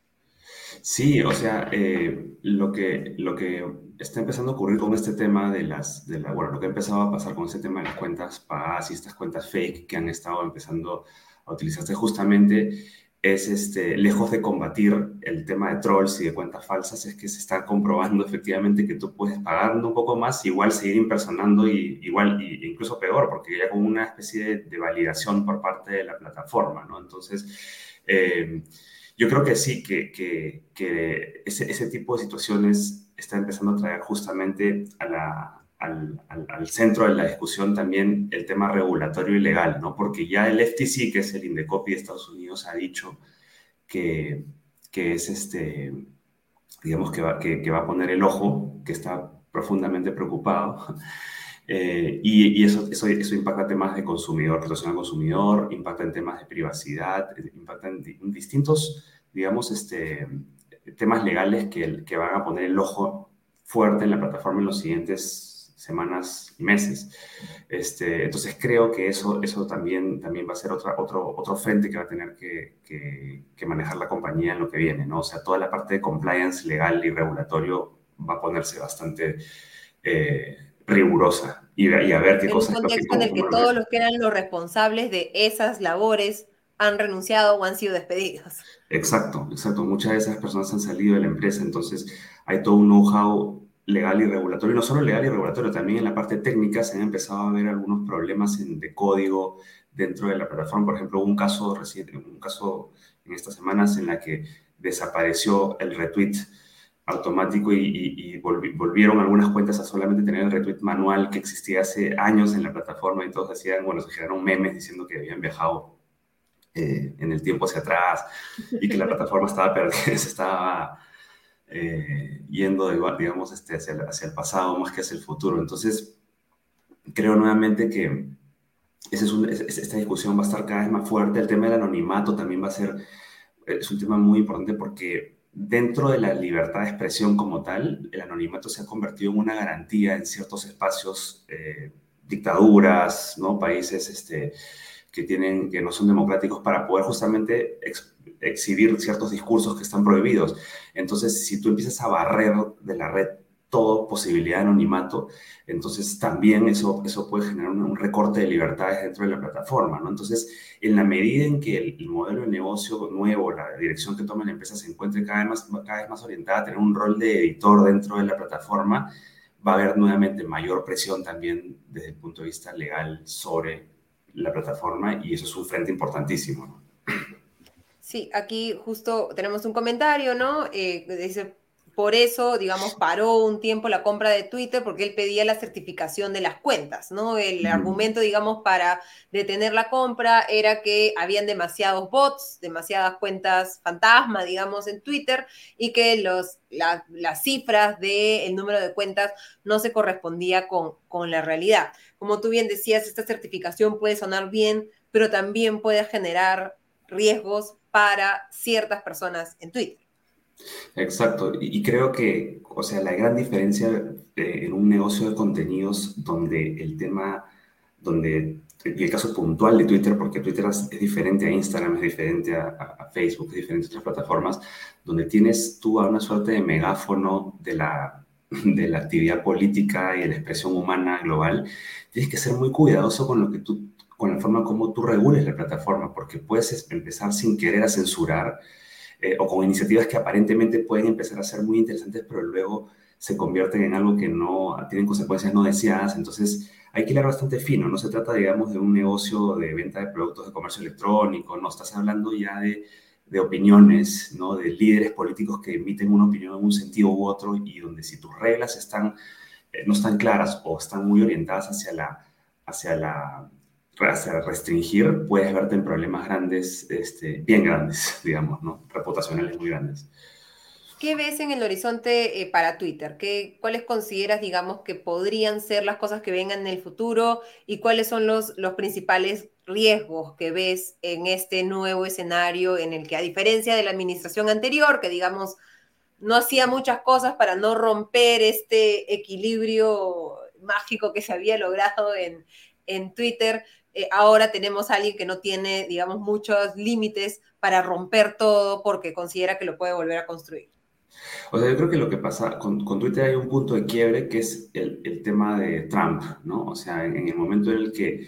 [SPEAKER 4] Sí, o sea, lo que está empezando a ocurrir con este tema bueno, lo que ha empezado a pasar con este tema de las cuentas pagadas y estas cuentas fake que han estado empezando a utilizarse justamente es, lejos de combatir el tema de trolls y de cuentas falsas, es que se está comprobando efectivamente que tú puedes pagando un poco más, igual seguir impersonando y igual, y incluso peor, porque ya con una especie de validación por parte de la plataforma, ¿no? Entonces, yo creo que sí, que ese tipo de situaciones está empezando a traer justamente al centro de la discusión también el tema regulatorio y legal, ¿no? Porque ya el FTC, que es el Indecopi de Estados Unidos, ha dicho que, que es digamos que va a poner el ojo, que está profundamente preocupado. Y eso impacta en temas de consumidor, protección al consumidor, impacta en temas de privacidad, impacta en distintos, digamos, temas legales que van a poner el ojo fuerte en la plataforma en los siguientes semanas y meses. Entonces creo que eso también va a ser otro frente que va a tener que manejar la compañía en lo que viene, ¿no? O sea, toda la parte de compliance legal y regulatorio va a ponerse bastante rigurosa y a ver qué
[SPEAKER 1] En un
[SPEAKER 4] cosas es lo que
[SPEAKER 1] contexto en el que
[SPEAKER 4] cómo lo
[SPEAKER 1] todos
[SPEAKER 4] maneja.
[SPEAKER 1] los que eran los responsables de esas labores han renunciado o han sido despedidos.
[SPEAKER 4] Exacto, exacto. Muchas de esas personas han salido de la empresa, entonces hay todo un know-how legal y regulatorio, y no solo legal y regulatorio, también en la parte técnica se han empezado a ver algunos problemas de código dentro de la plataforma. Por ejemplo, hubo un caso reciente, un caso en estas semanas en la que desapareció el retweet automático y volvieron algunas cuentas a solamente tener el retweet manual que existía hace años en la plataforma y todos hacían, bueno, se generaron memes diciendo que habían viajado en el tiempo hacia atrás y que la plataforma estaba se estaba yendo, digamos, hacia el pasado más que hacia el futuro. Entonces, creo nuevamente que esta discusión va a estar cada vez más fuerte. El tema del anonimato también va a ser, es un tema muy importante porque dentro de la libertad de expresión como tal, el anonimato se ha convertido en una garantía en ciertos espacios, dictaduras, ¿no? Países, que no son democráticos para poder justamente exhibir ciertos discursos que están prohibidos. Entonces, si tú empiezas a barrer de la red toda posibilidad de anonimato, entonces también eso puede generar un recorte de libertades dentro de la plataforma, ¿no? Entonces, en la medida en que el modelo de negocio nuevo, la dirección que toma la empresa se encuentre cada vez más orientada a tener un rol de editor dentro de la plataforma, va a haber nuevamente mayor presión también desde el punto de vista legal sobre la plataforma y eso es un frente importantísimo, ¿no?
[SPEAKER 1] Sí, aquí justo tenemos un comentario, ¿no? Dice, por eso, digamos, paró un tiempo la compra de Twitter porque él pedía la certificación de las cuentas, ¿no? El argumento, digamos, para detener la compra era que habían demasiados bots, demasiadas cuentas fantasma, digamos, en Twitter y que las cifras del número de cuentas no se correspondía con la realidad. Como tú bien decías, esta certificación puede sonar bien, pero también puede generar riesgos para ciertas personas en Twitter.
[SPEAKER 4] Exacto, y creo que, o sea, la gran diferencia en un negocio de contenidos donde y el caso puntual de Twitter, porque Twitter es diferente a Instagram, es diferente a Facebook, es diferente a otras plataformas, donde tienes tú a una suerte de megáfono de la actividad política y de la expresión humana global, tienes que ser muy cuidadoso con la forma como tú regules la plataforma, porque puedes empezar sin querer a censurar o con iniciativas que aparentemente pueden empezar a ser muy interesantes, pero luego se convierten en algo que no tienen consecuencias no deseadas. Entonces, hay que hilar bastante fino. No se trata, digamos, de un negocio de venta de productos de comercio electrónico, no estás hablando ya de opiniones, ¿no? De líderes políticos que emiten una opinión en un sentido u otro y donde si tus reglas no están claras o están muy orientadas hacia la hacia restringir, puedes verte en problemas grandes, bien grandes, digamos, ¿no? Reputacionales muy grandes.
[SPEAKER 1] ¿Qué ves en el horizonte para Twitter? ¿Cuáles consideras, digamos, que podrían ser las cosas que vengan en el futuro y cuáles son los principales riesgos que ves en este nuevo escenario en el que, a diferencia de la administración anterior, que, digamos, no hacía muchas cosas para no romper este equilibrio mágico que se había logrado en Twitter, ahora tenemos a alguien que no tiene, digamos, muchos límites para romper todo porque considera que lo puede volver a construir?
[SPEAKER 4] O sea, yo creo que lo que pasa con Twitter hay un punto de quiebre que es el tema de Trump, ¿no? O sea, en el momento en el que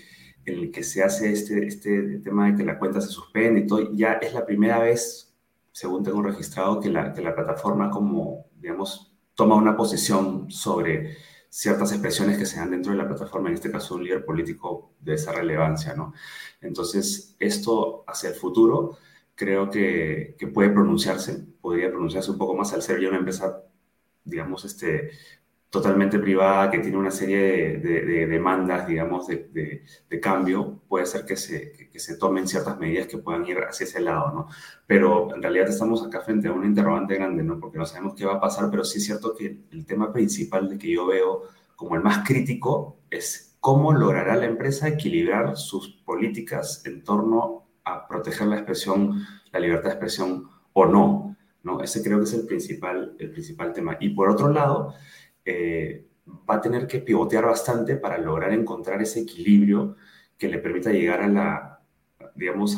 [SPEAKER 4] en el que se hace este tema de que la cuenta se suspende y todo, ya es la primera vez, según tengo registrado, que la plataforma como, digamos, toma una posición sobre ciertas expresiones que se dan dentro de la plataforma, en este caso un líder político de esa relevancia, ¿no? Entonces, esto hacia el futuro creo que puede pronunciarse, podría pronunciarse un poco más al ser ya una empresa, digamos, totalmente privada, que tiene una serie de demandas, digamos, de cambio, puede ser que se tomen ciertas medidas que puedan ir hacia ese lado, ¿no? Pero en realidad estamos acá frente a una interrogante grande, ¿no? Porque no sabemos qué va a pasar, pero sí es cierto que el tema principal de que yo veo como el más crítico es cómo logrará la empresa equilibrar sus políticas en torno a proteger la expresión, la libertad de expresión o no, ¿no? Ese creo que es el principal tema. Y por otro lado, va a tener que pivotear bastante para lograr encontrar ese equilibrio que le permita llegar digamos,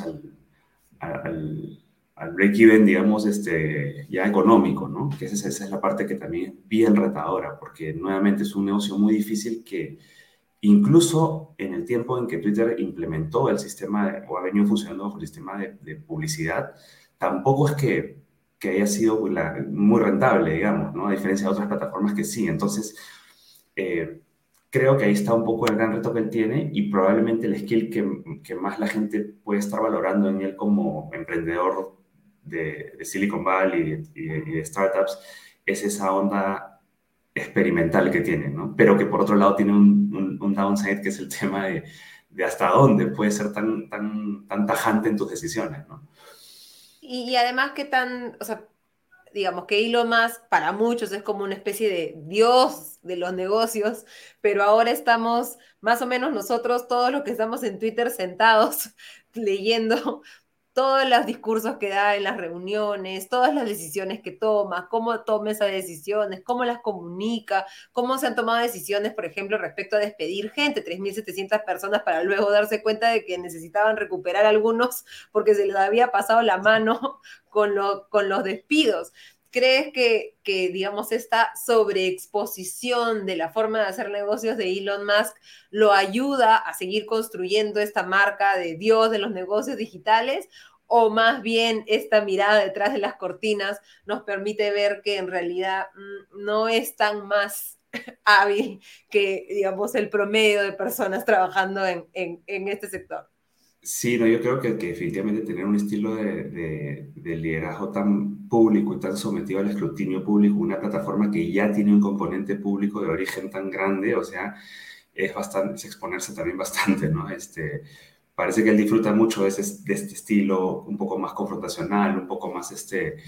[SPEAKER 4] al break-even, digamos, ya económico, ¿no? Que esa es la parte que también es bien retadora, porque nuevamente es un negocio muy difícil que incluso en el tiempo en que Twitter implementó el sistema o ha venido funcionando bajo el sistema de publicidad, tampoco es que haya sido muy rentable, digamos, ¿no? A diferencia de otras plataformas que sí. Entonces, eh, creo que ahí está un poco el gran reto que él tiene y probablemente el skill que más la gente puede estar valorando en él como emprendedor de Silicon Valley y de startups es esa onda experimental que tiene, ¿no? Pero que por otro lado tiene un downside que es el tema de hasta dónde puedes ser tan tajante en tus decisiones, ¿no?
[SPEAKER 1] Y además, ¿qué tan, o sea, digamos que Elon Musk para muchos es como una especie de dios de los negocios, pero ahora estamos más o menos nosotros, todos los que estamos en Twitter sentados leyendo todos los discursos que da en las reuniones, todas las decisiones que toma, cómo toma esas decisiones, cómo las comunica, cómo se han tomado decisiones, por ejemplo, respecto a despedir gente, 3.700 personas para luego darse cuenta de que necesitaban recuperar algunos porque se les había pasado la mano con los despidos. ¿Crees digamos, esta sobreexposición de la forma de hacer negocios de Elon Musk lo ayuda a seguir construyendo esta marca de Dios de los negocios digitales? ¿O más bien esta mirada detrás de las cortinas nos permite ver que en realidad no es tan más hábil que, digamos, el promedio de personas trabajando en este sector?
[SPEAKER 4] Sí, no, yo creo que definitivamente tener un estilo de liderazgo tan público y tan sometido al escrutinio público, una plataforma que ya tiene un componente público de origen tan grande, o sea, es exponerse también bastante, ¿no? Parece que él disfruta mucho de este estilo un poco más confrontacional, un poco más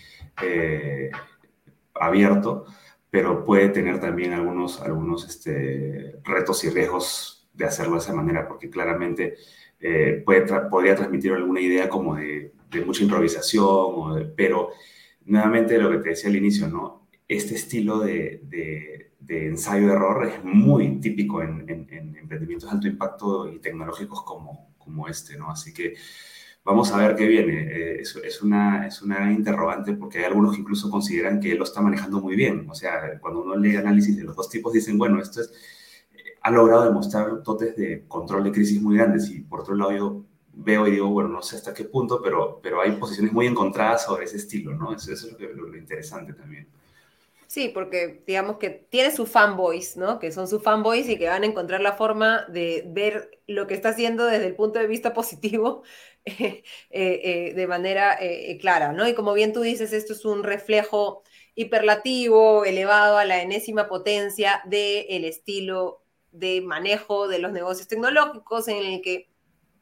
[SPEAKER 4] eh, abierto, pero puede tener también algunos retos y riesgos de hacerlo de esa manera, porque claramente podría transmitir alguna idea como de mucha improvisación, pero nuevamente lo que te decía al inicio, ¿no? Este estilo de ensayo-error es muy típico en emprendimientos de alto impacto y tecnológicos como este, ¿no? Así que vamos a ver qué viene. Es una gran interrogante porque hay algunos que incluso consideran que él lo está manejando muy bien. O sea, cuando uno lee análisis de los dos tipos, dicen, bueno, ha logrado demostrar dotes de control de crisis muy grandes. Y por otro lado, yo veo y digo, bueno, no sé hasta qué punto, pero hay posiciones muy encontradas sobre ese estilo, ¿no? Eso es lo interesante también.
[SPEAKER 1] Sí, porque digamos que tiene sus fanboys, ¿no? Que son sus fanboys y que van a encontrar la forma de ver lo que está haciendo desde el punto de vista positivo de manera clara, ¿no? Y como bien tú dices, esto es un reflejo hiperlativo, elevado a la enésima potencia del estilo de manejo de los negocios tecnológicos en el que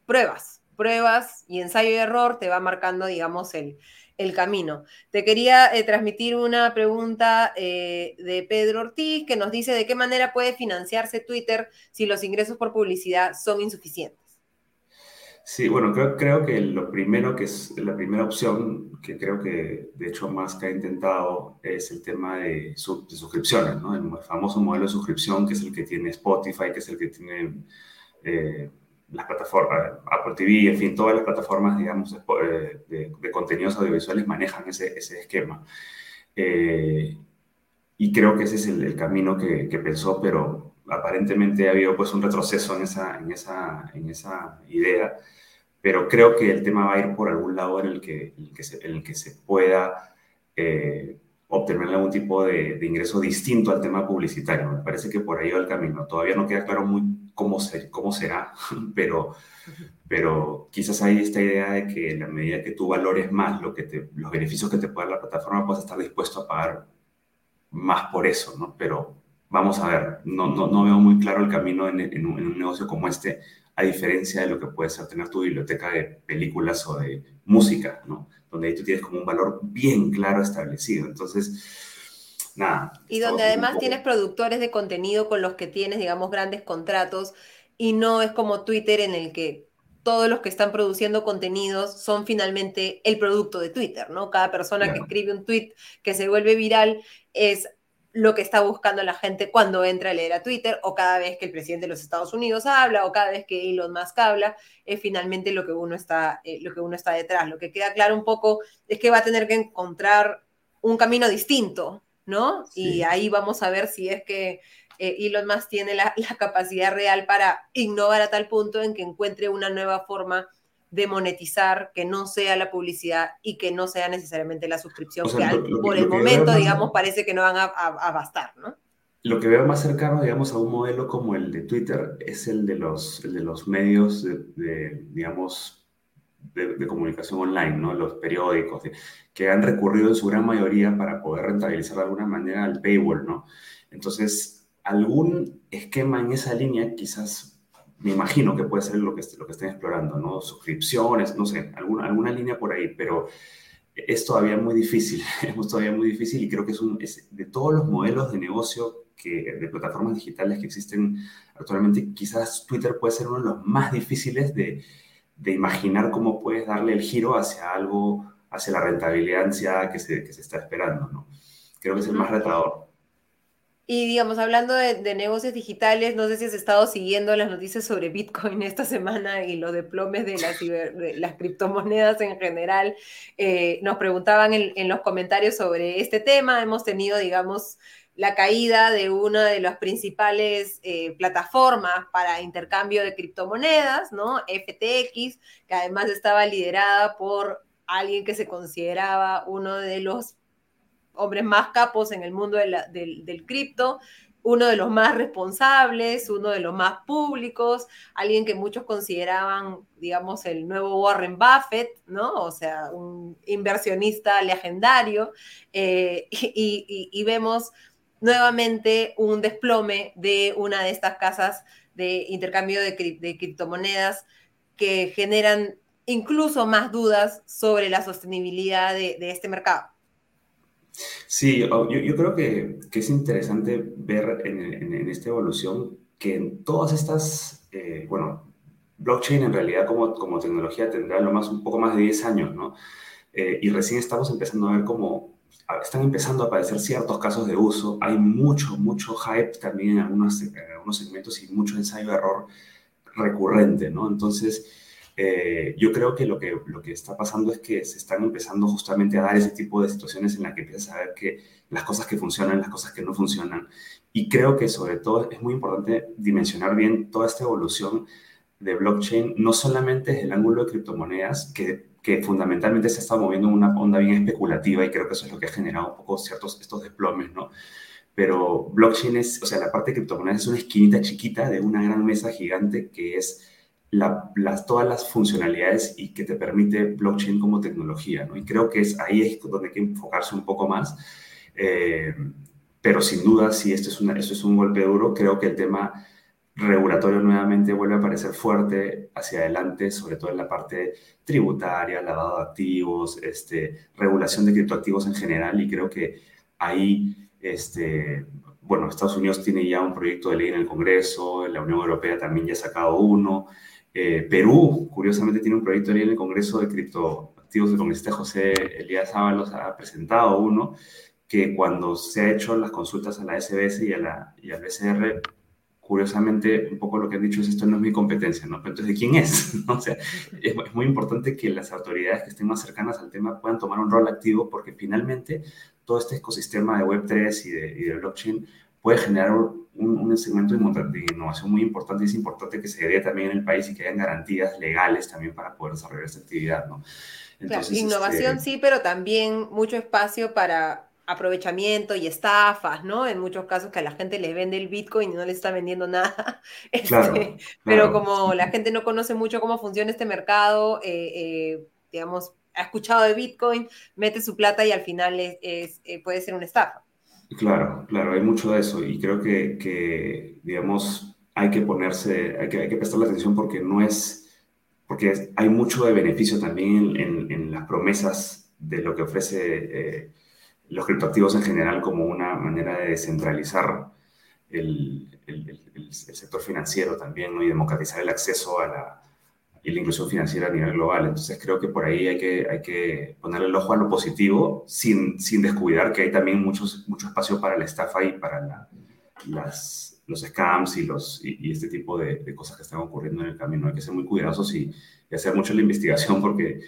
[SPEAKER 1] pruebas y ensayo y error te va marcando, digamos, el camino. Te quería transmitir una pregunta de Pedro Ortiz que nos dice de qué manera puede financiarse Twitter si los ingresos por publicidad son insuficientes.
[SPEAKER 4] Sí, bueno, creo que lo primero que es la primera opción, que creo que de hecho Musk ha intentado, es el tema de suscripciones, ¿no? El famoso modelo de suscripción, que es el que tiene Spotify, que es el que tiene eh, las plataformas, Apple TV, en fin, todas las plataformas, digamos, de contenidos audiovisuales manejan ese esquema. Eh, y creo que ese es el camino que pensó, pero aparentemente ha habido pues un retroceso en esa idea, pero creo que el tema va a ir por algún lado en el que se pueda eh, obtener algún tipo de ingreso distinto al tema publicitario. Me parece que por ahí va el camino. Todavía no queda claro muy cómo será, pero, pero quizás hay esta idea de que en la medida que tú valores más los beneficios que te puede dar la plataforma, puedes estar dispuesto a pagar más por eso, ¿no? Pero vamos a ver, no veo muy claro el camino en un negocio como este, a diferencia de lo que puede ser tener tu biblioteca de películas o de música, ¿no? Donde ahí tú tienes como un valor bien claro establecido. Entonces, nada,
[SPEAKER 1] Y donde
[SPEAKER 4] estamos un
[SPEAKER 1] además tienes
[SPEAKER 4] poco...
[SPEAKER 1] productores de contenido con los que tienes, digamos, grandes contratos y no es como Twitter en el que todos los que están produciendo contenidos son finalmente el producto de Twitter, ¿no? Cada persona que
[SPEAKER 4] Claro.
[SPEAKER 1] escribe un tweet que se vuelve viral es lo que está buscando la gente cuando entra a leer a Twitter o cada vez que el presidente de los Estados Unidos habla o cada vez que Elon Musk habla, es finalmente lo que uno está detrás. Lo que queda claro un poco es que va a tener que encontrar un camino distinto, ¿no? Y
[SPEAKER 4] Sí.
[SPEAKER 1] ahí vamos a ver si es que Elon Musk tiene la capacidad real para innovar a tal punto en que encuentre una nueva forma de monetizar que no sea la publicidad y que no sea necesariamente la
[SPEAKER 4] O
[SPEAKER 1] suscripción,
[SPEAKER 4] sea,
[SPEAKER 1] que por el
[SPEAKER 4] lo que veo
[SPEAKER 1] momento,
[SPEAKER 4] más,
[SPEAKER 1] digamos, parece que no van a bastar, ¿no?
[SPEAKER 4] lo que veo más cercano, digamos, a un modelo como el de Twitter es el de los medios digamos, de comunicación online, ¿no? Los periódicos, que han recurrido en su gran mayoría para poder rentabilizar de alguna manera el paywall, ¿no? Entonces, algún esquema en esa línea, quizás, me imagino que puede ser lo que estén explorando, ¿no? Suscripciones, no sé, alguna línea por ahí, pero es todavía muy difícil, es todavía muy difícil y creo que es de todos los modelos de negocio de plataformas digitales que existen actualmente, quizás Twitter puede ser uno de los más difíciles de imaginar cómo puedes darle el giro hacia algo, hacia la rentabilidad ansiada que se está esperando, ¿no? Creo que es el más
[SPEAKER 1] Ujú.
[SPEAKER 4] retador.
[SPEAKER 1] Y digamos, hablando de negocios digitales, no sé si has estado siguiendo las noticias sobre Bitcoin esta semana y los desplomes de las criptomonedas en general. Nos preguntaban en los comentarios sobre este tema. Hemos tenido, digamos, la caída de una de las principales plataformas para intercambio de criptomonedas, ¿no? FTX, que además estaba liderada por alguien que se consideraba uno de los hombres más capos en el mundo del cripto, uno de los más responsables, uno de los más públicos, alguien que muchos consideraban, digamos, el nuevo Warren Buffett, ¿no? O sea, un inversionista legendario, y vemos nuevamente un desplome de una de estas casas de intercambio de criptomonedas que generan incluso más dudas sobre la sostenibilidad de este mercado.
[SPEAKER 4] Sí, yo creo que es interesante ver en esta evolución que en todas estas, bueno, blockchain en realidad como tecnología tendrá un poco más de 10 años, ¿no? Y recién estamos empezando a ver cómo están empezando a aparecer ciertos casos de uso. Hay mucho hype también en algunos segmentos y mucho ensayo-error recurrente, ¿no? Entonces, yo creo que lo que está pasando es que se están empezando justamente a dar ese tipo de situaciones en las que empiezas a ver que las cosas que funcionan, las cosas que no funcionan. Y creo que sobre todo es muy importante dimensionar bien toda esta evolución de blockchain, no solamente desde el ángulo de criptomonedas, que fundamentalmente se está moviendo en una onda bien especulativa y creo que eso es lo que ha generado un poco estos desplomes, ¿no? Pero blockchain o sea, la parte de criptomonedas es una esquinita chiquita de una gran mesa gigante que es todas las funcionalidades y que te permite blockchain como tecnología, ¿no? Y creo que ahí es donde hay que enfocarse un poco más. Eh, pero sin duda, si esto es un golpe duro, creo que el tema regulatorio nuevamente vuelve a aparecer fuerte hacia adelante, sobre todo en la parte tributaria, lavado de activos, regulación de criptoactivos en general, y creo que ahí, bueno, Estados Unidos tiene ya un proyecto de ley en el Congreso, la Unión Europea también ya ha sacado uno, Perú, curiosamente, tiene un proyecto de ley en el Congreso de criptoactivos, el congresista José Elías Ábalos ha presentado uno, que cuando se ha hecho las consultas a la SBS y al BCR, curiosamente, un poco lo que han dicho es esto no es mi competencia, ¿no? Pero entonces, ¿de quién es? ¿No? O sea, es muy importante que las autoridades que estén más cercanas al tema puedan tomar un rol activo porque finalmente todo este ecosistema de Web3 y de blockchain puede generar un segmento de innovación muy importante, y es importante que se dé también en el país y que hayan garantías legales también para poder desarrollar esta actividad, ¿no?
[SPEAKER 1] Claro,
[SPEAKER 4] Entonces,
[SPEAKER 1] innovación sí, pero también mucho espacio para aprovechamiento y estafas, ¿no? En muchos casos que a la gente les vende el Bitcoin y no les está vendiendo nada.
[SPEAKER 4] claro,
[SPEAKER 1] Pero
[SPEAKER 4] claro,
[SPEAKER 1] como la gente no conoce mucho cómo funciona este mercado, digamos, ha escuchado de Bitcoin, mete su plata y al final puede ser una estafa.
[SPEAKER 4] claro, claro, hay mucho de eso y creo que digamos, hay que prestarle atención porque no es, porque hay mucho de beneficio también en las promesas de lo que ofrece los criptoactivos en general como una manera de descentralizar el sector financiero también, ¿no? Y democratizar el acceso y la inclusión financiera a nivel global. Entonces creo que por ahí hay que ponerle el ojo a lo positivo sin descuidar que hay también mucho espacio para la estafa y para los scams y este tipo de cosas que están ocurriendo en el camino. Hay que ser muy cuidadosos y hacer mucho la investigación porque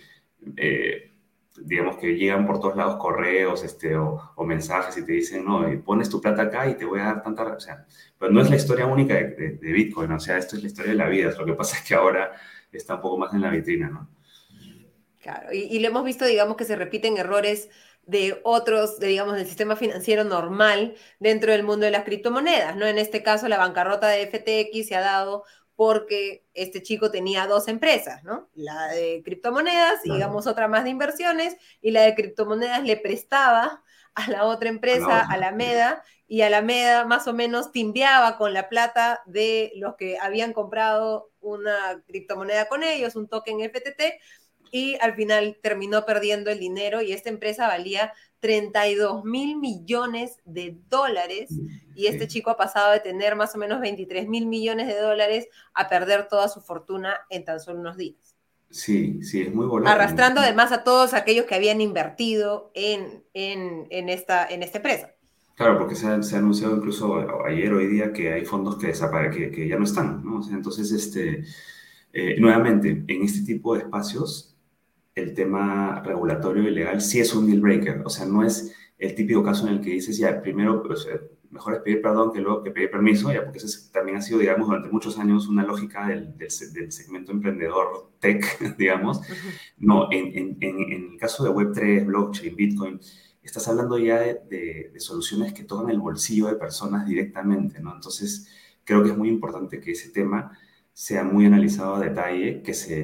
[SPEAKER 4] digamos que llegan por todos lados correos o mensajes y te dicen, no, pones tu plata acá y te voy a dar tanta... O sea, pero no es la historia única de Bitcoin, o sea, esto es la historia de la vida. Lo que pasa es que ahora está un poco más en la vitrina, ¿no?
[SPEAKER 1] Claro, y lo hemos visto, digamos, que se repiten errores de otros, digamos, del sistema financiero normal dentro del mundo de las criptomonedas, ¿no? En este caso, la bancarrota de FTX se ha dado porque este chico tenía dos empresas, ¿no? La de criptomonedas y,
[SPEAKER 4] Claro,
[SPEAKER 1] digamos, otra más de inversiones, y la de criptomonedas le prestaba a la otra
[SPEAKER 4] a la
[SPEAKER 1] empresa,
[SPEAKER 4] otra.
[SPEAKER 1] Alameda, y Alameda más o menos timbiaba con la plata de los que habían comprado una criptomoneda con ellos, un token FTT, y al final terminó perdiendo el dinero y esta empresa valía 32.000 millones de dólares y este
[SPEAKER 4] Sí,
[SPEAKER 1] chico ha pasado de tener más o menos 23.000 millones de dólares a perder toda su fortuna en tan solo unos días.
[SPEAKER 4] sí, sí, es muy volátil.
[SPEAKER 1] Arrastrando además a todos aquellos que habían invertido en esta empresa.
[SPEAKER 4] Claro, porque se ha anunciado incluso ayer, hoy día, que hay fondos que ya no están, ¿no? O sea, entonces, nuevamente, en este tipo de espacios, el tema regulatorio y legal sí es un deal breaker. O sea, no es el típico caso en el que dices, ya, primero, pues, mejor es pedir perdón que luego que pedir permiso, ya, porque eso también ha sido, digamos, durante muchos años una lógica del segmento emprendedor tech, digamos.
[SPEAKER 1] Uh -huh.
[SPEAKER 4] No, en el caso de Web3, blockchain, Bitcoin, estás hablando ya de soluciones que tocan el bolsillo de personas directamente, ¿no? Entonces, creo que es muy importante que ese tema sea muy analizado a detalle,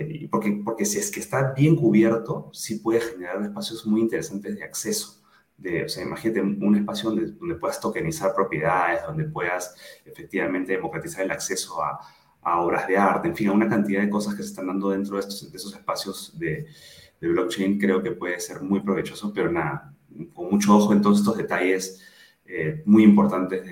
[SPEAKER 4] porque si es que está bien cubierto, sí puede generar espacios muy interesantes de acceso. O sea, imagínate un espacio donde puedas tokenizar propiedades, donde puedas efectivamente democratizar el acceso a obras de arte, en fin, a una cantidad de cosas que se están dando dentro de esos espacios de blockchain, creo que puede ser muy provechoso, pero nada, con mucho ojo en todos estos detalles muy importantes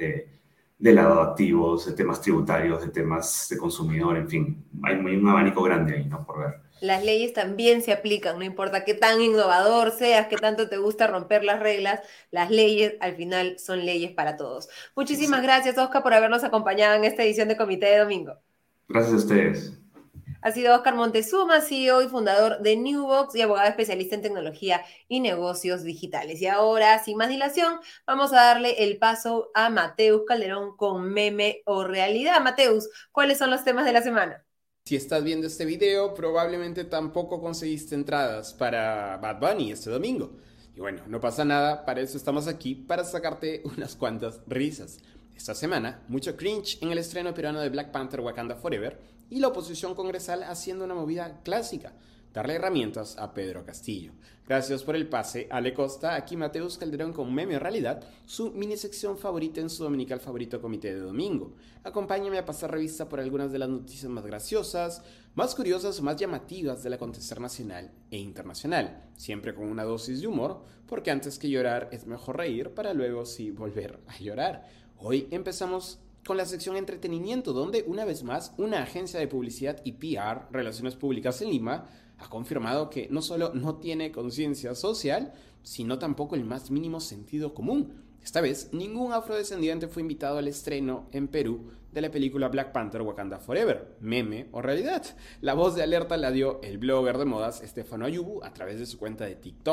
[SPEAKER 4] de lado de activos, de temas tributarios, de temas de consumidor, en fin, hay un abanico grande ahí, ¿no? Por ver.
[SPEAKER 1] Las leyes también se aplican, no importa qué tan innovador seas, qué tanto te gusta romper las reglas, las leyes al final son leyes para todos. Muchísimas
[SPEAKER 4] Sí.
[SPEAKER 1] gracias, Oscar, por habernos acompañado en esta edición de Comité de Domingo.
[SPEAKER 4] Gracias a ustedes.
[SPEAKER 1] Ha sido Oscar Montezuma, CEO y fundador de Newbox y abogado especialista en tecnología y negocios digitales. Y ahora, sin más dilación, vamos a darle el paso a Mateus Calderón con Meme o Realidad. Mateus, ¿cuáles son los temas de la semana?
[SPEAKER 5] Si estás viendo este video, probablemente tampoco conseguiste entradas para Bad Bunny este domingo. Y bueno, no pasa nada, para eso estamos aquí, para sacarte unas cuantas risas. Esta semana, mucho cringe en el estreno peruano de Black Panther Wakanda Forever y la oposición congresal haciendo una movida clásica, darle herramientas a Pedro Castillo. Gracias por el pase, Ale Costa, aquí Mateus Calderón con Meme o Realidad, su mini sección favorita en su dominical favorito Comité de Domingo. Acompáñame a pasar revista por algunas de las noticias más graciosas, más curiosas o más llamativas del acontecer nacional e internacional, siempre con una dosis de humor, porque antes que llorar es mejor reír para luego sí volver a llorar. Hoy empezamos con la sección entretenimiento, donde una vez más una agencia de publicidad y PR, Relaciones Públicas en Lima, ha confirmado que no solo no tiene conciencia social, sino tampoco el más mínimo sentido común. Esta vez, ningún afrodescendiente fue invitado al estreno en Perú de la película Black Panther Wakanda Forever, meme o realidad. La voz de alerta la dio el blogger de modas Stefano Ayubu a través de su cuenta de TikTok.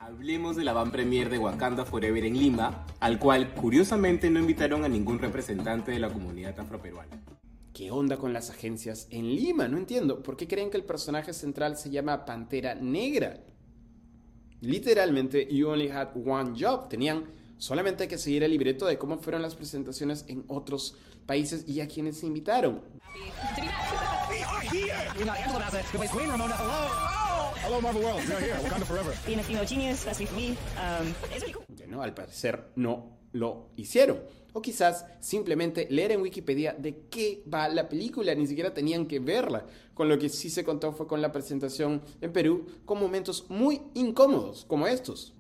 [SPEAKER 6] Hablemos de la van premier de Wakanda Forever en Lima, al cual curiosamente no invitaron a ningún representante de la comunidad afroperuana.
[SPEAKER 5] ¿Qué onda con las agencias en Lima? No entiendo. ¿Por qué creen que el personaje central se llama Pantera Negra? Literalmente, you only had one job. Tenían solamente que seguir el libreto de cómo fueron las presentaciones en otros países y a quienes se invitaron. Bueno, al parecer no lo hicieron. O quizás simplemente leer en Wikipedia de qué va la película, ni siquiera tenían que verla. Con lo que sí se contó fue con la presentación en Perú, con momentos muy incómodos, como estos.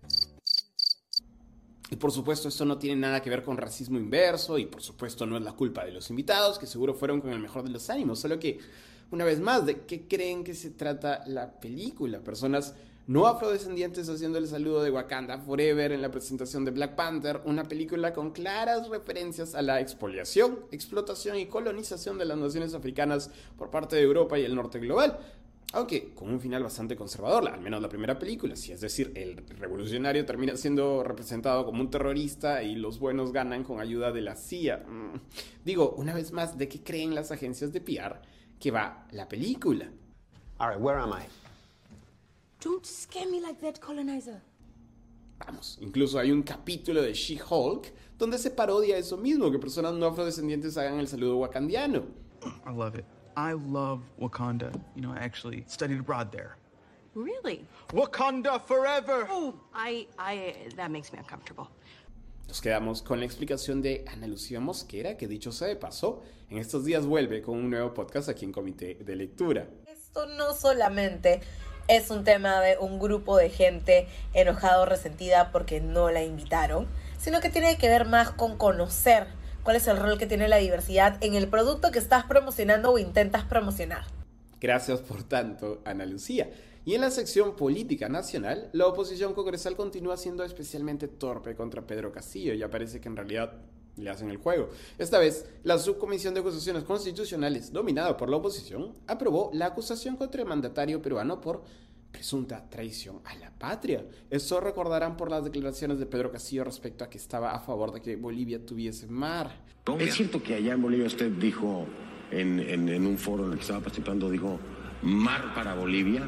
[SPEAKER 5] Y por supuesto esto no tiene nada que ver con racismo inverso, y por supuesto no es la culpa de los invitados, que seguro fueron con el mejor de los ánimos, solo que, una vez más, ¿de qué creen que se trata la película? Personas no afrodescendientes haciendo el saludo de Wakanda Forever en la presentación de Black Panther, una película con claras referencias a la expoliación, explotación y colonización de las naciones africanas por parte de Europa y el norte global. Aunque con un final bastante conservador, al menos la primera película, sí, es decir, el revolucionario termina siendo representado como un terrorista y los buenos ganan con ayuda de la CIA. Digo, una vez más, ¿de qué creen las agencias de PR que va la película?
[SPEAKER 7] All right, where am I?
[SPEAKER 8] Don't scare me like that, colonizer.
[SPEAKER 5] Vamos, incluso hay un capítulo de She-Hulk donde se parodia eso mismo, que personas no afrodescendientes hagan el saludo wakandiano.
[SPEAKER 9] I love it. I love Wakanda. You know, I actually studied abroad there.
[SPEAKER 8] Really?
[SPEAKER 9] Wakanda forever!
[SPEAKER 8] Oh, that makes me uncomfortable.
[SPEAKER 5] Nos quedamos con la explicación de Ana Lucía Mosquera, que dicho sea de paso, en estos días vuelve con un nuevo podcast aquí en Comité de Lectura.
[SPEAKER 10] Esto no solamente es un tema de un grupo de gente enojada o resentida porque no la invitaron, sino que tiene que ver más con conocer cuál es el rol que tiene la diversidad en el producto que estás promocionando o intentas promocionar.
[SPEAKER 5] Gracias por tanto, Ana Lucía. Y en la sección política nacional, la oposición congresal continúa siendo especialmente torpe contra Pedro Castillo. Ya parece que en realidad le hacen el juego. Esta vez, la Subcomisión de Acusaciones Constitucionales, dominada por la oposición, aprobó la acusación contra el mandatario peruano por presunta traición a la patria. Eso recordarán por las declaraciones de Pedro Castillo respecto a que estaba a favor de que Bolivia tuviese mar.
[SPEAKER 11] ¿Es cierto que allá en Bolivia usted dijo, en un foro en el que estaba participando, dijo mar para Bolivia?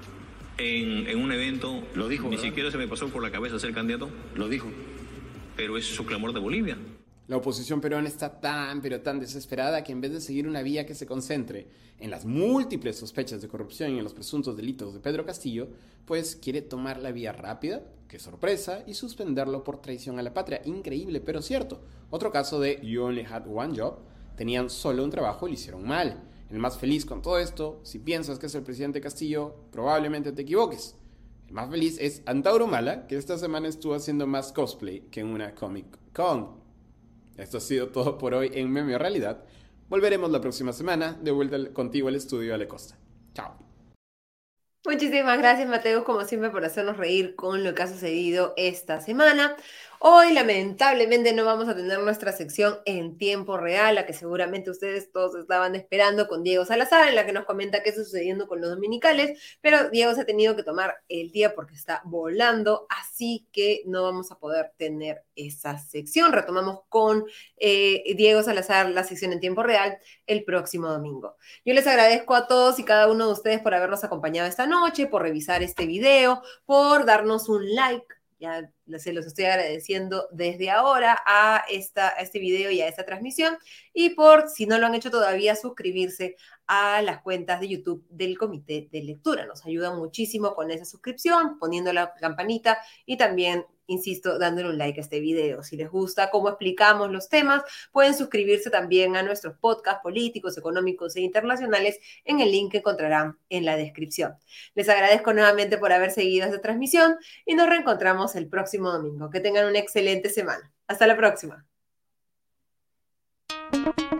[SPEAKER 12] En un evento,
[SPEAKER 11] lo dijo,
[SPEAKER 12] ni
[SPEAKER 11] ¿verdad?
[SPEAKER 12] siquiera se me pasó por la cabeza ser candidato.
[SPEAKER 11] Lo dijo.
[SPEAKER 12] Pero es su clamor de Bolivia.
[SPEAKER 5] La oposición peruana está tan, pero tan desesperada que en vez de seguir una vía que se concentre en las múltiples sospechas de corrupción y en los presuntos delitos de Pedro Castillo, pues quiere tomar la vía rápida, qué sorpresa, y suspenderlo por traición a la patria. Increíble, pero cierto. Otro caso de You Only Had One Job. Tenían solo un trabajo y lo hicieron mal. El más feliz con todo esto, si piensas que es el presidente Castillo, probablemente te equivoques. El más feliz es Antauro Mala, que esta semana estuvo haciendo más cosplay que en una Comic Con. Esto ha sido todo por hoy en Meme o Realidad. Volveremos la próxima semana, de vuelta contigo al estudio Ale Costa. Chao.
[SPEAKER 1] Muchísimas gracias, Mateo, como siempre, por hacernos reír con lo que ha sucedido esta semana. Hoy, lamentablemente, no vamos a tener nuestra sección en tiempo real, la que seguramente ustedes todos estaban esperando, con Diego Salazar, en la que nos comenta qué está sucediendo con los dominicales, pero Diego se ha tenido que tomar el día porque está volando, así que no vamos a poder tener esa sección. Retomamos con Diego Salazar la sección en tiempo real el próximo domingo. Yo les agradezco a todos y cada uno de ustedes por habernos acompañado esta noche, por revisar este video, por darnos un like. Ya se los estoy agradeciendo desde ahora a este video y a esta transmisión. Y por, si no lo han hecho todavía, suscribirse a las cuentas de YouTube del Comité de Lectura. Nos ayuda muchísimo con esa suscripción, poniendo la campanita y también, insisto, dándole un like a este video. Si les gusta cómo explicamos los temas, pueden suscribirse también a nuestros podcasts políticos, económicos e internacionales en el link que encontrarán en la descripción. Les agradezco nuevamente por haber seguido esta transmisión y nos reencontramos el próximo domingo. Que tengan una excelente semana. Hasta la próxima.